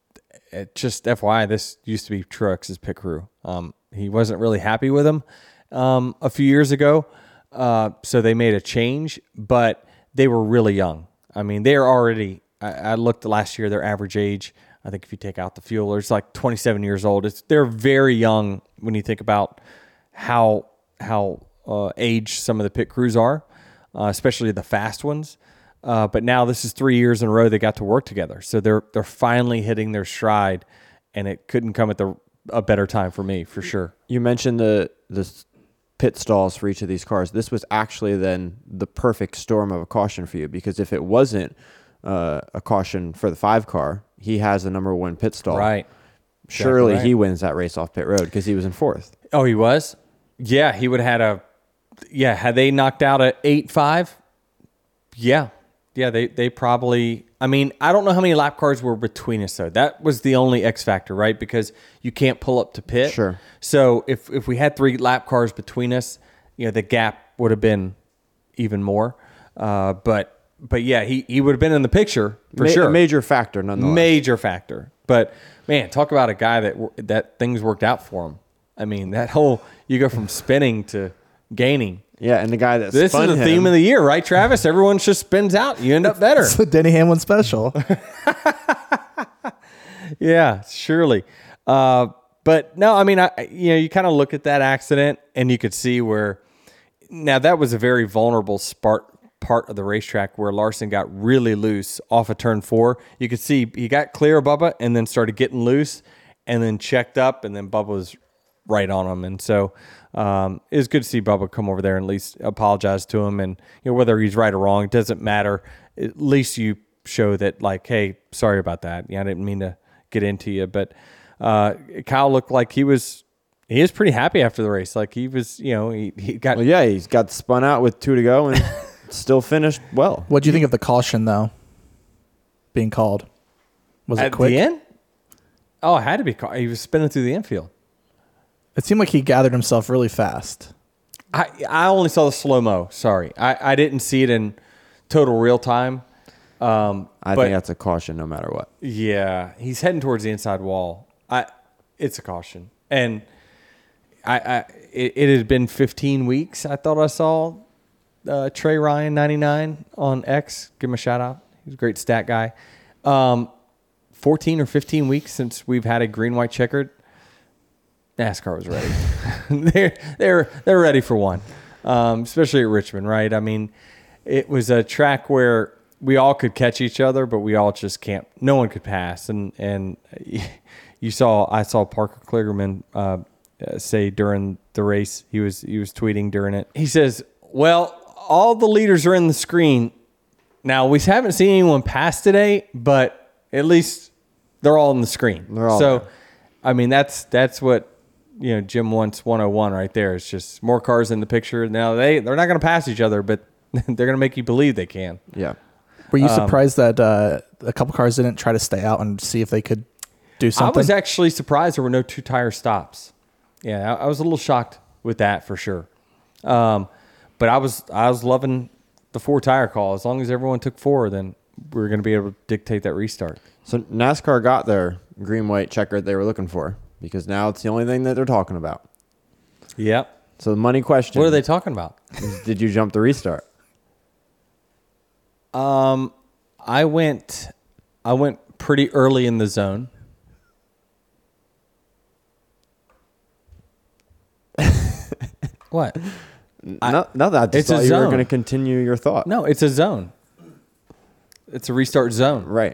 It just F Y I, this used to be Truex's pit crew. Um, he wasn't really happy with them um, a few years ago, uh, so they made a change, but they were really young. I mean, they're already, I, I looked last year, their average age, I think if you take out the fuel, it's like twenty-seven years old. It's They're very young when you think about how, how uh, aged some of the pit crews are. Uh, especially the fast ones. Uh, but now this is three years in a row they got to work together. So they're they're finally hitting their stride, and it couldn't come at the a better time for me, for sure. You mentioned the the pit stalls for each of these cars. This was actually then the perfect storm of a caution for you, because if it wasn't uh, a caution for the five car, he has the number one pit stall. Right. Surely exactly right. He wins that race off pit road because he was in fourth. Oh, he was? Yeah, he would have had a... Yeah, had they knocked out a eight five, yeah. Yeah, they, they probably... I mean, I don't know how many lap cars were between us, though. That was the only X factor, right? Because you can't pull up to pit. Sure. So if, if we had three lap cars between us, you know, the gap would have been even more. Uh, but but yeah, he, he would have been in the picture for Ma- sure. A major factor, nonetheless. Major factor. But man, talk about a guy that that things worked out for him. I mean, that whole you go from spinning to gaining. Yeah, and the guy that This spun is the him, theme of the year, right, Travis? Everyone just spins out. You end up better. It's the Denny Hamlin special. Yeah, surely. Uh, but no, I mean, I you know, you kind of look at that accident and you could see where now that was a very vulnerable part part of the racetrack where Larson got really loose off of turn four. You could see he got clear of Bubba and then started getting loose and then checked up and then Bubba was right on him. And so um, it was good to see Bubba come over there and at least apologize to him. And you know, whether he's right or wrong, it doesn't matter. At least you show that like, hey, sorry about that. Yeah, I didn't mean to get into you. But uh, Kyle looked like he was he was pretty happy after the race. Like he was, you know, he, he got Well, yeah, he's got spun out with two to go and still finished well. What do you think of the caution though? Being called, was it at quick? the end. Oh, it had to be. Caught. He was spinning through the infield. It seemed like he gathered himself really fast. I I only saw the slow mo. Sorry, I, I didn't see it in total real time. Um, I but think that's a caution no matter what. yeah, he's heading towards the inside wall. I it's a caution, and I, I it, it had been fifteen weeks. I thought I saw uh, Trey Ryan ninety-nine on X. Give him a shout out. He's a great stat guy. Um, fourteen or fifteen weeks since we've had a green white checkered. NASCAR was ready. they're they're they're ready for one, um, especially at Richmond, right? I mean, it was a track where we all could catch each other, but we all just can't. No one could pass, and and you saw I saw Parker Kligerman uh, say during the race, he was he was tweeting during it. He says, "Well, all the leaders are in the screen now. We haven't seen anyone pass today, but at least they're all in the screen. They're all so, there. I mean, that's that's what." You know, Jim wants one oh one right there. It's just more cars in the picture. Now, they, they're not going to pass each other, but they're going to make you believe they can. Yeah. Were you Um, surprised that uh, a couple cars didn't try to stay out and see if they could do something? I was actually surprised there were no two-tire stops. Yeah, I, I was a little shocked with that for sure. Um, but I was I was loving the four-tire call. As long as everyone took four, then we were going to be able to dictate that restart. So NASCAR got their green white checker they were looking for because now it's the only thing that they're talking about. Yep. So the money question. What are they talking about? is, did you jump the restart? Um, I went, I went pretty early in the zone. What? no, no, I just it's a thought you were zone. going to continue your thought. No, it's a zone. It's a restart zone. Right.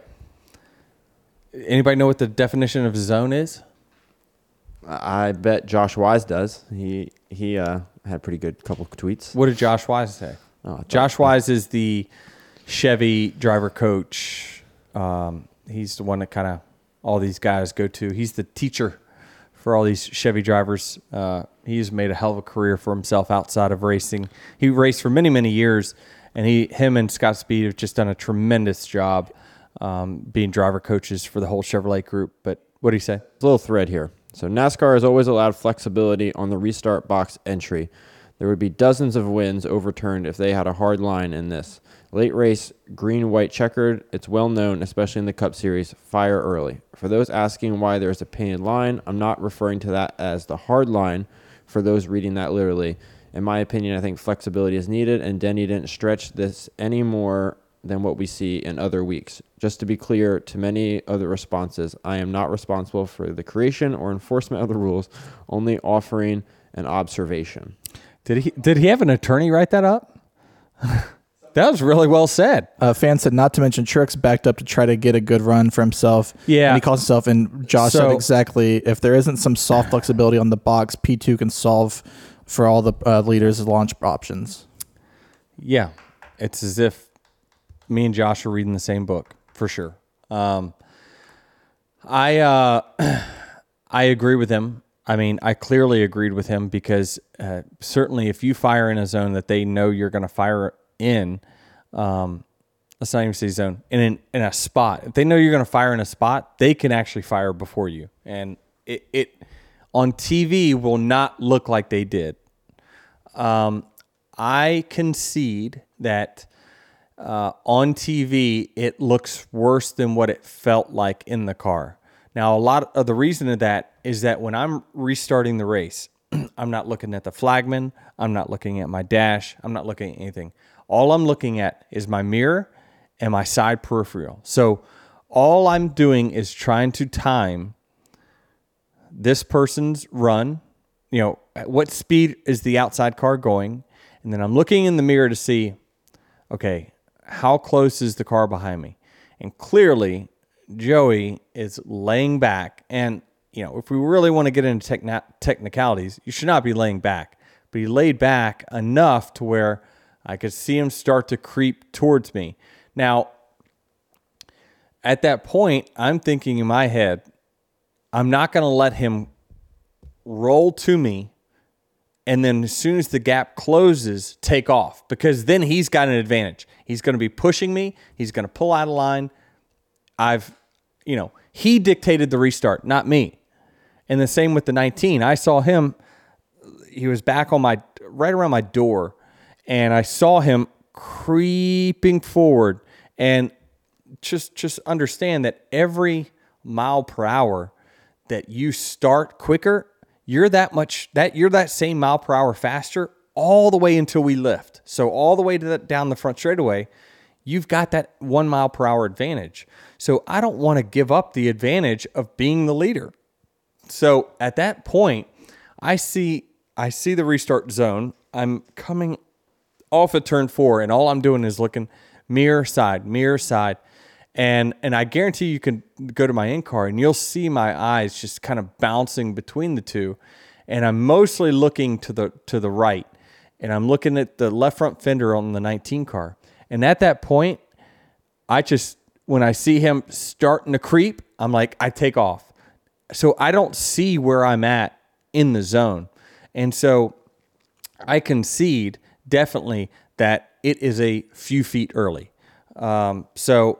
Anybody know what the definition of zone is? I I bet Josh Wise does. He he uh, had a pretty good couple of tweets. What did Josh Wise say? Oh, I thought- Josh Wise is the Chevy driver coach. Um, he's the one that kind of all these guys go to. He's the teacher for all these Chevy drivers. Uh, he's made a hell of a career for himself outside of racing. He raced for many, many years, and he, him and Scott Speed have just done a tremendous job um, being driver coaches for the whole Chevrolet group. But what do you say? A little thread here. So NASCAR has always allowed flexibility on the restart box entry. There would be dozens of wins overturned if they had a hard line in this. Late race, green, white, checkered. It's well known, especially in the Cup Series, fire early. For those asking why there's a painted line, I'm not referring to that as the hard line for those reading that literally. In my opinion, I think flexibility is needed, and Denny didn't stretch this any more than what we see in other weeks. Just to be clear to many other responses, I am not responsible for the creation or enforcement of the rules, only offering an observation. Did he did he have an attorney write that up? That was really well said. A fan said not to mention Truex backed up to try to get a good run for himself. Yeah. And he calls himself, and Josh So- said exactly, if there isn't some soft flexibility on the box, P two can solve for all the uh, leaders' launch options. Yeah, it's as if me and Josh are reading the same book for sure. Um, I uh, I agree with him. I mean, I clearly agreed with him because uh, certainly if you fire in a zone that they know you're going to fire in, um, let's not even say zone, in an, in a spot. If they know you're going to fire in a spot, they can actually fire before you, and it, it on T V will not look like they did. Um, I concede that uh, on T V, it looks worse than what it felt like in the car. Now, a lot of the reason of that is that when I'm restarting the race, I'm not looking at the flagman. I'm not looking at my dash. I'm not looking at anything. All I'm looking at is my mirror and my side peripheral. So all I'm doing is trying to time this person's run, you know, at what speed is the outside car going? And then I'm looking in the mirror to see, okay, how close is the car behind me? And clearly, Joey is laying back. And, you know, if we really want to get into techni- technicalities, you should not be laying back. But he laid back enough to where I could see him start to creep towards me. Now, at that point, I'm thinking in my head, I'm not going to let him roll to me and then as soon as the gap closes, take off, because then he's got an advantage. He's going to be pushing me. He's going to pull out of line. I've, you know, he dictated the restart, not me. And the same with the nineteen. I saw him, he was back on my, right around my door, and I saw him creeping forward. And just, just understand that every mile per hour that you start quicker, you're that much, that you're that same mile per hour faster all the way until we lift. So all the way to the, down the front straightaway, you've got that one mile per hour advantage. So I don't want to give up the advantage of being the leader. So at that point, I see, I see the restart zone. I'm coming off of turn four, and all I'm doing is looking mirror side, mirror side. And and I guarantee you can go to my in-car and you'll see my eyes just kind of bouncing between the two. And I'm mostly looking to the to the right. And I'm looking at the left front fender on the nineteen car. And at that point, I just, when I see him starting to creep, I'm like, I take off. So I don't see where I'm at in the zone. And so I concede definitely that it is a few feet early. Um, so...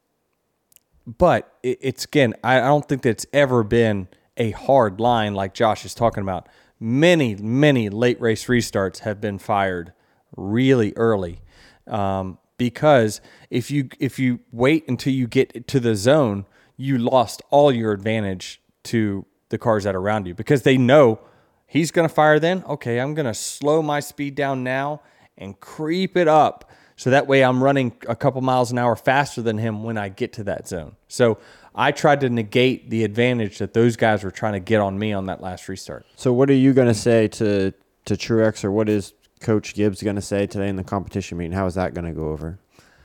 But it's, again, I don't think that's ever been a hard line like Josh is talking about. Many, many late race restarts have been fired really early um, because if you if you wait until you get to the zone, you lost all your advantage to the cars that are around you, because they know he's going to fire then. Okay, I'm going to slow my speed down now and creep it up. So that way I'm running a couple miles an hour faster than him when I get to that zone. So I tried to negate the advantage that those guys were trying to get on me on that last restart. So what are you going to say to, to Truex, or what is Coach Gibbs going to say today in the competition meeting? How is that going to go over?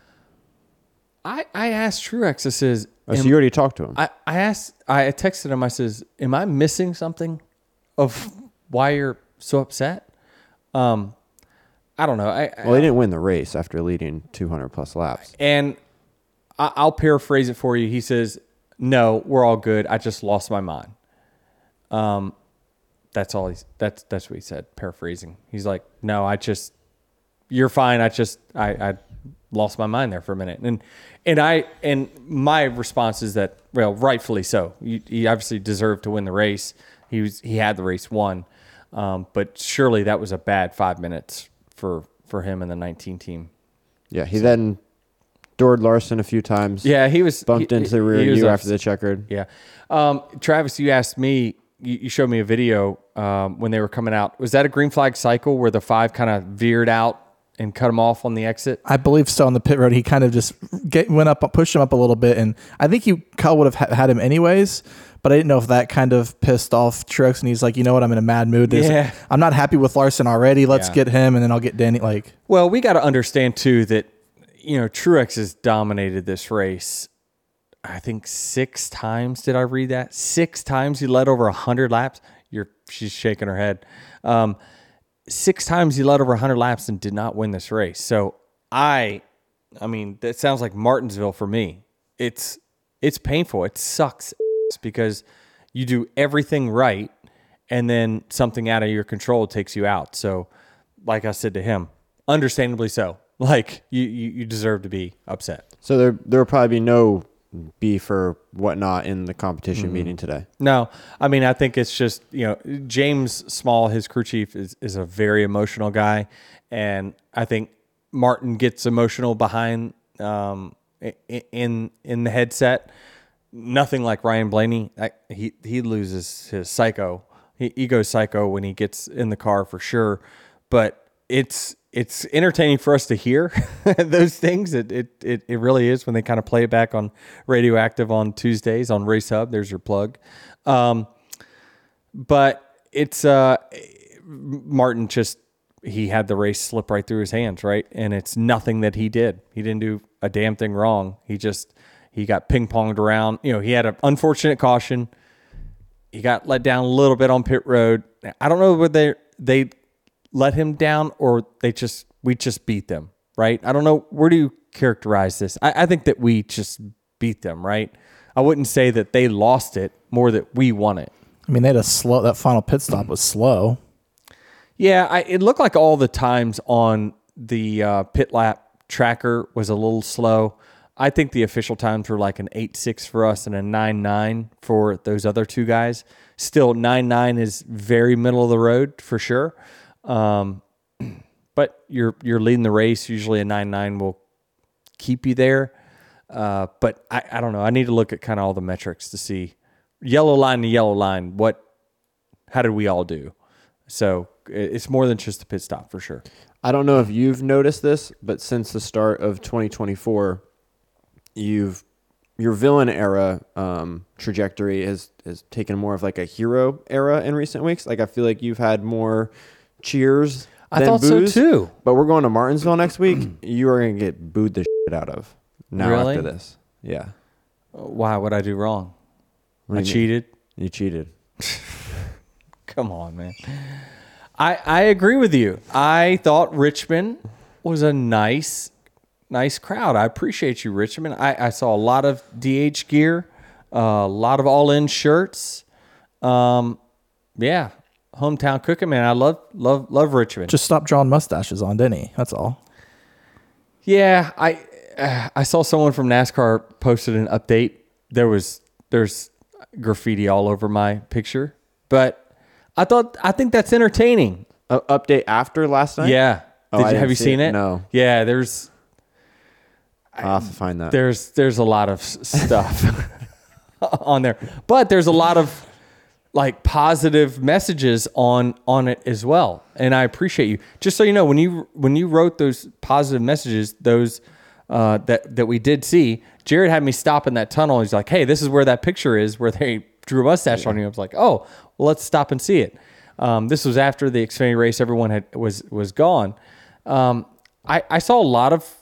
I, I asked Truex, I says... Oh, so you already talked to him? I, I asked, I texted him, I says, am I missing something of why you're so upset? Um. I don't know. I, well, he didn't win the race after leading two hundred plus laps. And I'll paraphrase it for you. He says, no, we're all good. I just lost my mind. Um, that's all he's, that's, that's what he said, paraphrasing. He's like, no, I just, you're fine. I just, I, I lost my mind there for a minute. And, and I, and my response is that, well, rightfully so. He, he obviously deserved to win the race. He was, he had the race won. Um, but surely that was a bad five minutes for for him and the nineteen team. Yeah, he so, then doored Larson a few times. Yeah, he was bumped he, into the rear view after the checkered. Yeah. Um, Travis, you asked me, you, you showed me a video um, when they were coming out. Was that a green flag cycle where the five kind of veered out and cut him off on the exit? I believe so. On the pit road, he kind of just get, went up, pushed him up a little bit, and I think you Kyle would have ha- had him anyways. But I didn't know if that kind of pissed off Truex, and he's like, you know what, I'm in a mad mood. There's, yeah. I'm not happy with Larson already. Let's yeah. get him, and then I'll get Danny. Like, well, we got to understand too that, you know, Truex has dominated this race. I think six times. Did I read that? Six times he led over a hundred laps. You're she's shaking her head. Um, six times he led over a hundred laps and did not win this race. So I, I mean, that sounds like Martinsville for me. It's it's painful. It sucks. Because you do everything right and then something out of your control takes you out. So like I said to him, understandably so, like you, you, you deserve to be upset. So there there will probably be no beef or whatnot in the competition mm-hmm. meeting today. No, I mean, I think it's just, you know, James Small, his crew chief, is, is a very emotional guy. And I think Martin gets emotional behind um, in in the headset. Nothing like Ryan Blaney. I, he he loses his psycho. He, he goes psycho when he gets in the car for sure. But it's it's entertaining for us to hear those things. It, it it it really is when they kind of play it back on Radioactive on Tuesdays on Race Hub. There's your plug. Um, but it's uh, Martin just. He had the race slip right through his hands, right? And it's nothing that he did. He didn't do a damn thing wrong. He just, he got ping-ponged around. You know, he had an unfortunate caution. He got let down a little bit on pit road. I don't know whether they, they let him down or they just, we just beat them, right? I don't know. Where do you characterize this? I, I think that we just beat them, right? I wouldn't say that they lost it, more that we won it. I mean, they had a slow, that final pit stop was slow. Yeah, I, it looked like all the times on the uh, pit lap tracker was a little slow. I think the official times were like an eight six for us and a nine nine for those other two guys. Still, nine nine is very middle of the road for sure. Um, but you're you're leading the race. Usually a nine nine will keep you there. Uh, but I, I don't know. I need to look at kind of all the metrics to see yellow line to yellow line. What? How did we all do? So it's more than just a pit stop for sure. I don't know if you've noticed this, but since the start of twenty twenty-four, you've your villain era um, trajectory has, has taken more of like a hero era in recent weeks. Like I feel like you've had more cheers I than thought boos, so too. But we're going to Martinsville next week. You are going to get booed the shit out of now Really? after this. Yeah. Why would I do wrong? What do I you mean? cheated. You cheated. Come on, man. I I agree with you. I thought Richmond was a nice, nice crowd. I appreciate you, Richmond. I, I saw a lot of D H gear, uh, a lot of all-in shirts. Um, yeah, hometown cooking, man. I love love love Richmond. Just stopped drawing mustaches on, didn't he? That's all. Yeah, I uh, I saw someone from NASCAR posted an update. There was there's graffiti all over my picture, but I thought I think that's entertaining. Uh, update after last night? Yeah. Oh, Did I you, have didn't you see seen it. it? No. Yeah, there's I'll have to find that. there's there's a lot of s- stuff on there, but there's a lot of like positive messages on on it as well, and I appreciate you. Just so you know, when you when you wrote those positive messages, those uh, that that we did see, Jared had me stop in that tunnel. He's like, "Hey, this is where that picture is where they drew a mustache on you." I was like, "Oh, well, let's stop and see it." Um, this was after the Xfinity race; everyone had was was gone. Um, I I saw a lot of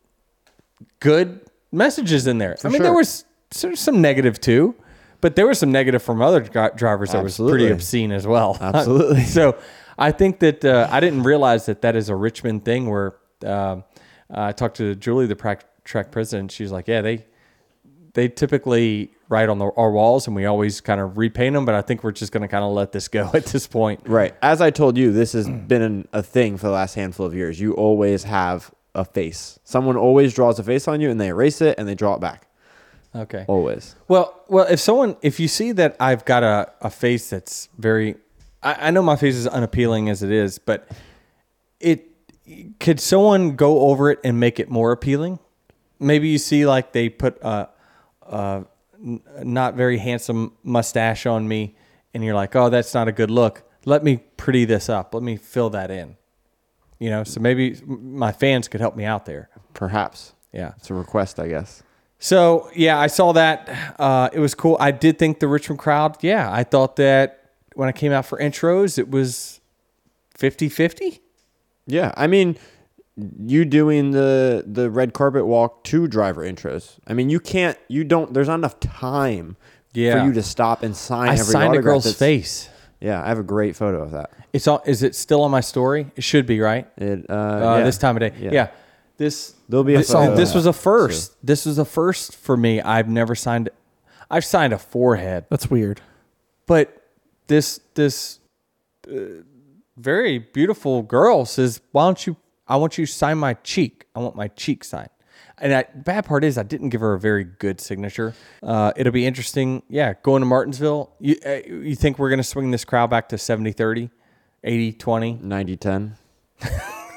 good messages in there. I mean, sure. there was there's some negative too, but there was some negative from other dri- drivers that was Absolutely. pretty obscene as well. Absolutely. So I think that uh, I didn't realize that that is a Richmond thing where um, I talked to Julie, the prac- track president. She's like, yeah, they they typically write on the, our walls and we always kind of repaint them, but I think we're just going to kind of let this go at this point. Right. As I told you, this has been an, a thing for the last handful of years. You always have a face. Someone always draws a face on you and they erase it and they draw it back. Okay. Always. Well, well, if someone, if you see that I've got a, a face that's very, I, I know my face is unappealing as it is, but it, could someone go over it and make it more appealing? Maybe you see like they put a, a n- not very handsome mustache on me and you're like, oh, that's not a good look. Let me pretty this up. Let me fill that in. You know, so maybe my fans could help me out there. Perhaps. Yeah. It's a request, I guess. So, yeah, I saw that. Uh, it was cool. I did think the Richmond crowd, yeah, I thought that when I came out for intros, it was fifty-fifty. Yeah. I mean, you doing the the red carpet walk to driver intros. I mean, you can't, you don't, there's not enough time Yeah. for you to stop and sign I every signed a autograph girl's that's- face. Yeah, I have a great photo of that. It's all, is it still on my story? It should be, right? It, uh, Uh, yeah. This time of day. Yeah. Yeah. This, There'll be a this, photo this of was that, a first. This was a first for me. I've never signed, I've signed a forehead. That's weird. But this this uh, very beautiful girl says, "Why don't you? I want you to sign my cheek. I want my cheek signed." And I, bad part is, I didn't give her a very good signature. Uh, it'll be interesting. Yeah, going to Martinsville. You uh, you think we're gonna swing this crowd back to seventy thirty, eighty twenty? ninety ten.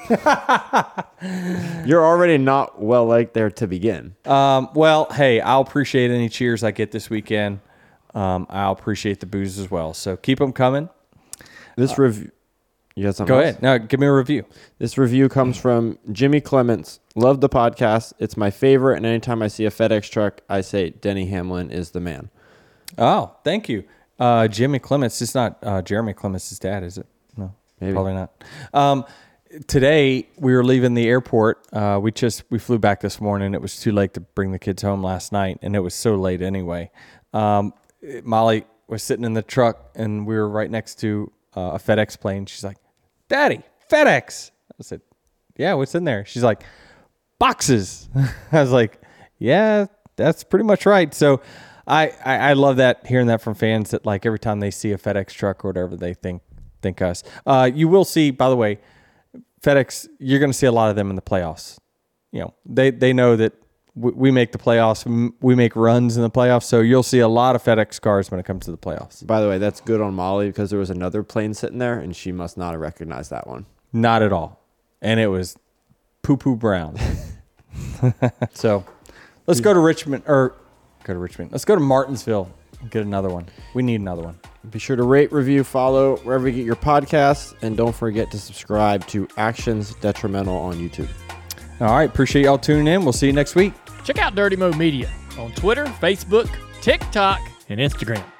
You're already not well liked there to begin. Um, well, hey, I'll appreciate any cheers I get this weekend. Um, I'll appreciate the booze as well. So keep them coming. This review. You got something Go else? ahead. No, give me a review. This review comes from Jimmy Clements. Love the podcast. It's my favorite, and anytime I see a FedEx truck, I say Denny Hamlin is the man. Oh, thank you. Uh, Jimmy Clements. It's not uh, Jeremy Clements' dad, is it? No, Maybe. probably not. Um, today, we were leaving the airport. Uh, we just we flew back this morning. It was too late to bring the kids home last night, and it was so late anyway. Um, Molly was sitting in the truck, and we were right next to uh, a FedEx plane. She's like, Daddy, FedEx. I said, yeah, what's in there? She's like, boxes. I was like, yeah, that's pretty much right. So I, I, I love that, hearing that from fans, that like every time they see a FedEx truck or whatever, they think think us. Uh, you will see, by the way, FedEx, you're going to see a lot of them in the playoffs. You know, they, they know that we, we make the playoffs. We make runs in the playoffs. So you'll see a lot of FedEx cars when it comes to the playoffs. By the way, that's good on Molly because there was another plane sitting there, and she must not have recognized that one. Not at all. And it was poo-poo brown. So let's go to Richmond, or go to Richmond. Let's go to Martinsville and get another one. We need another one. Be sure to rate, review, follow wherever you get your podcasts, and don't forget to subscribe to Actions Detrimental on YouTube. All right. Appreciate y'all tuning in. We'll see you next week. Check out Dirty Mo Media on Twitter, Facebook, TikTok, and Instagram.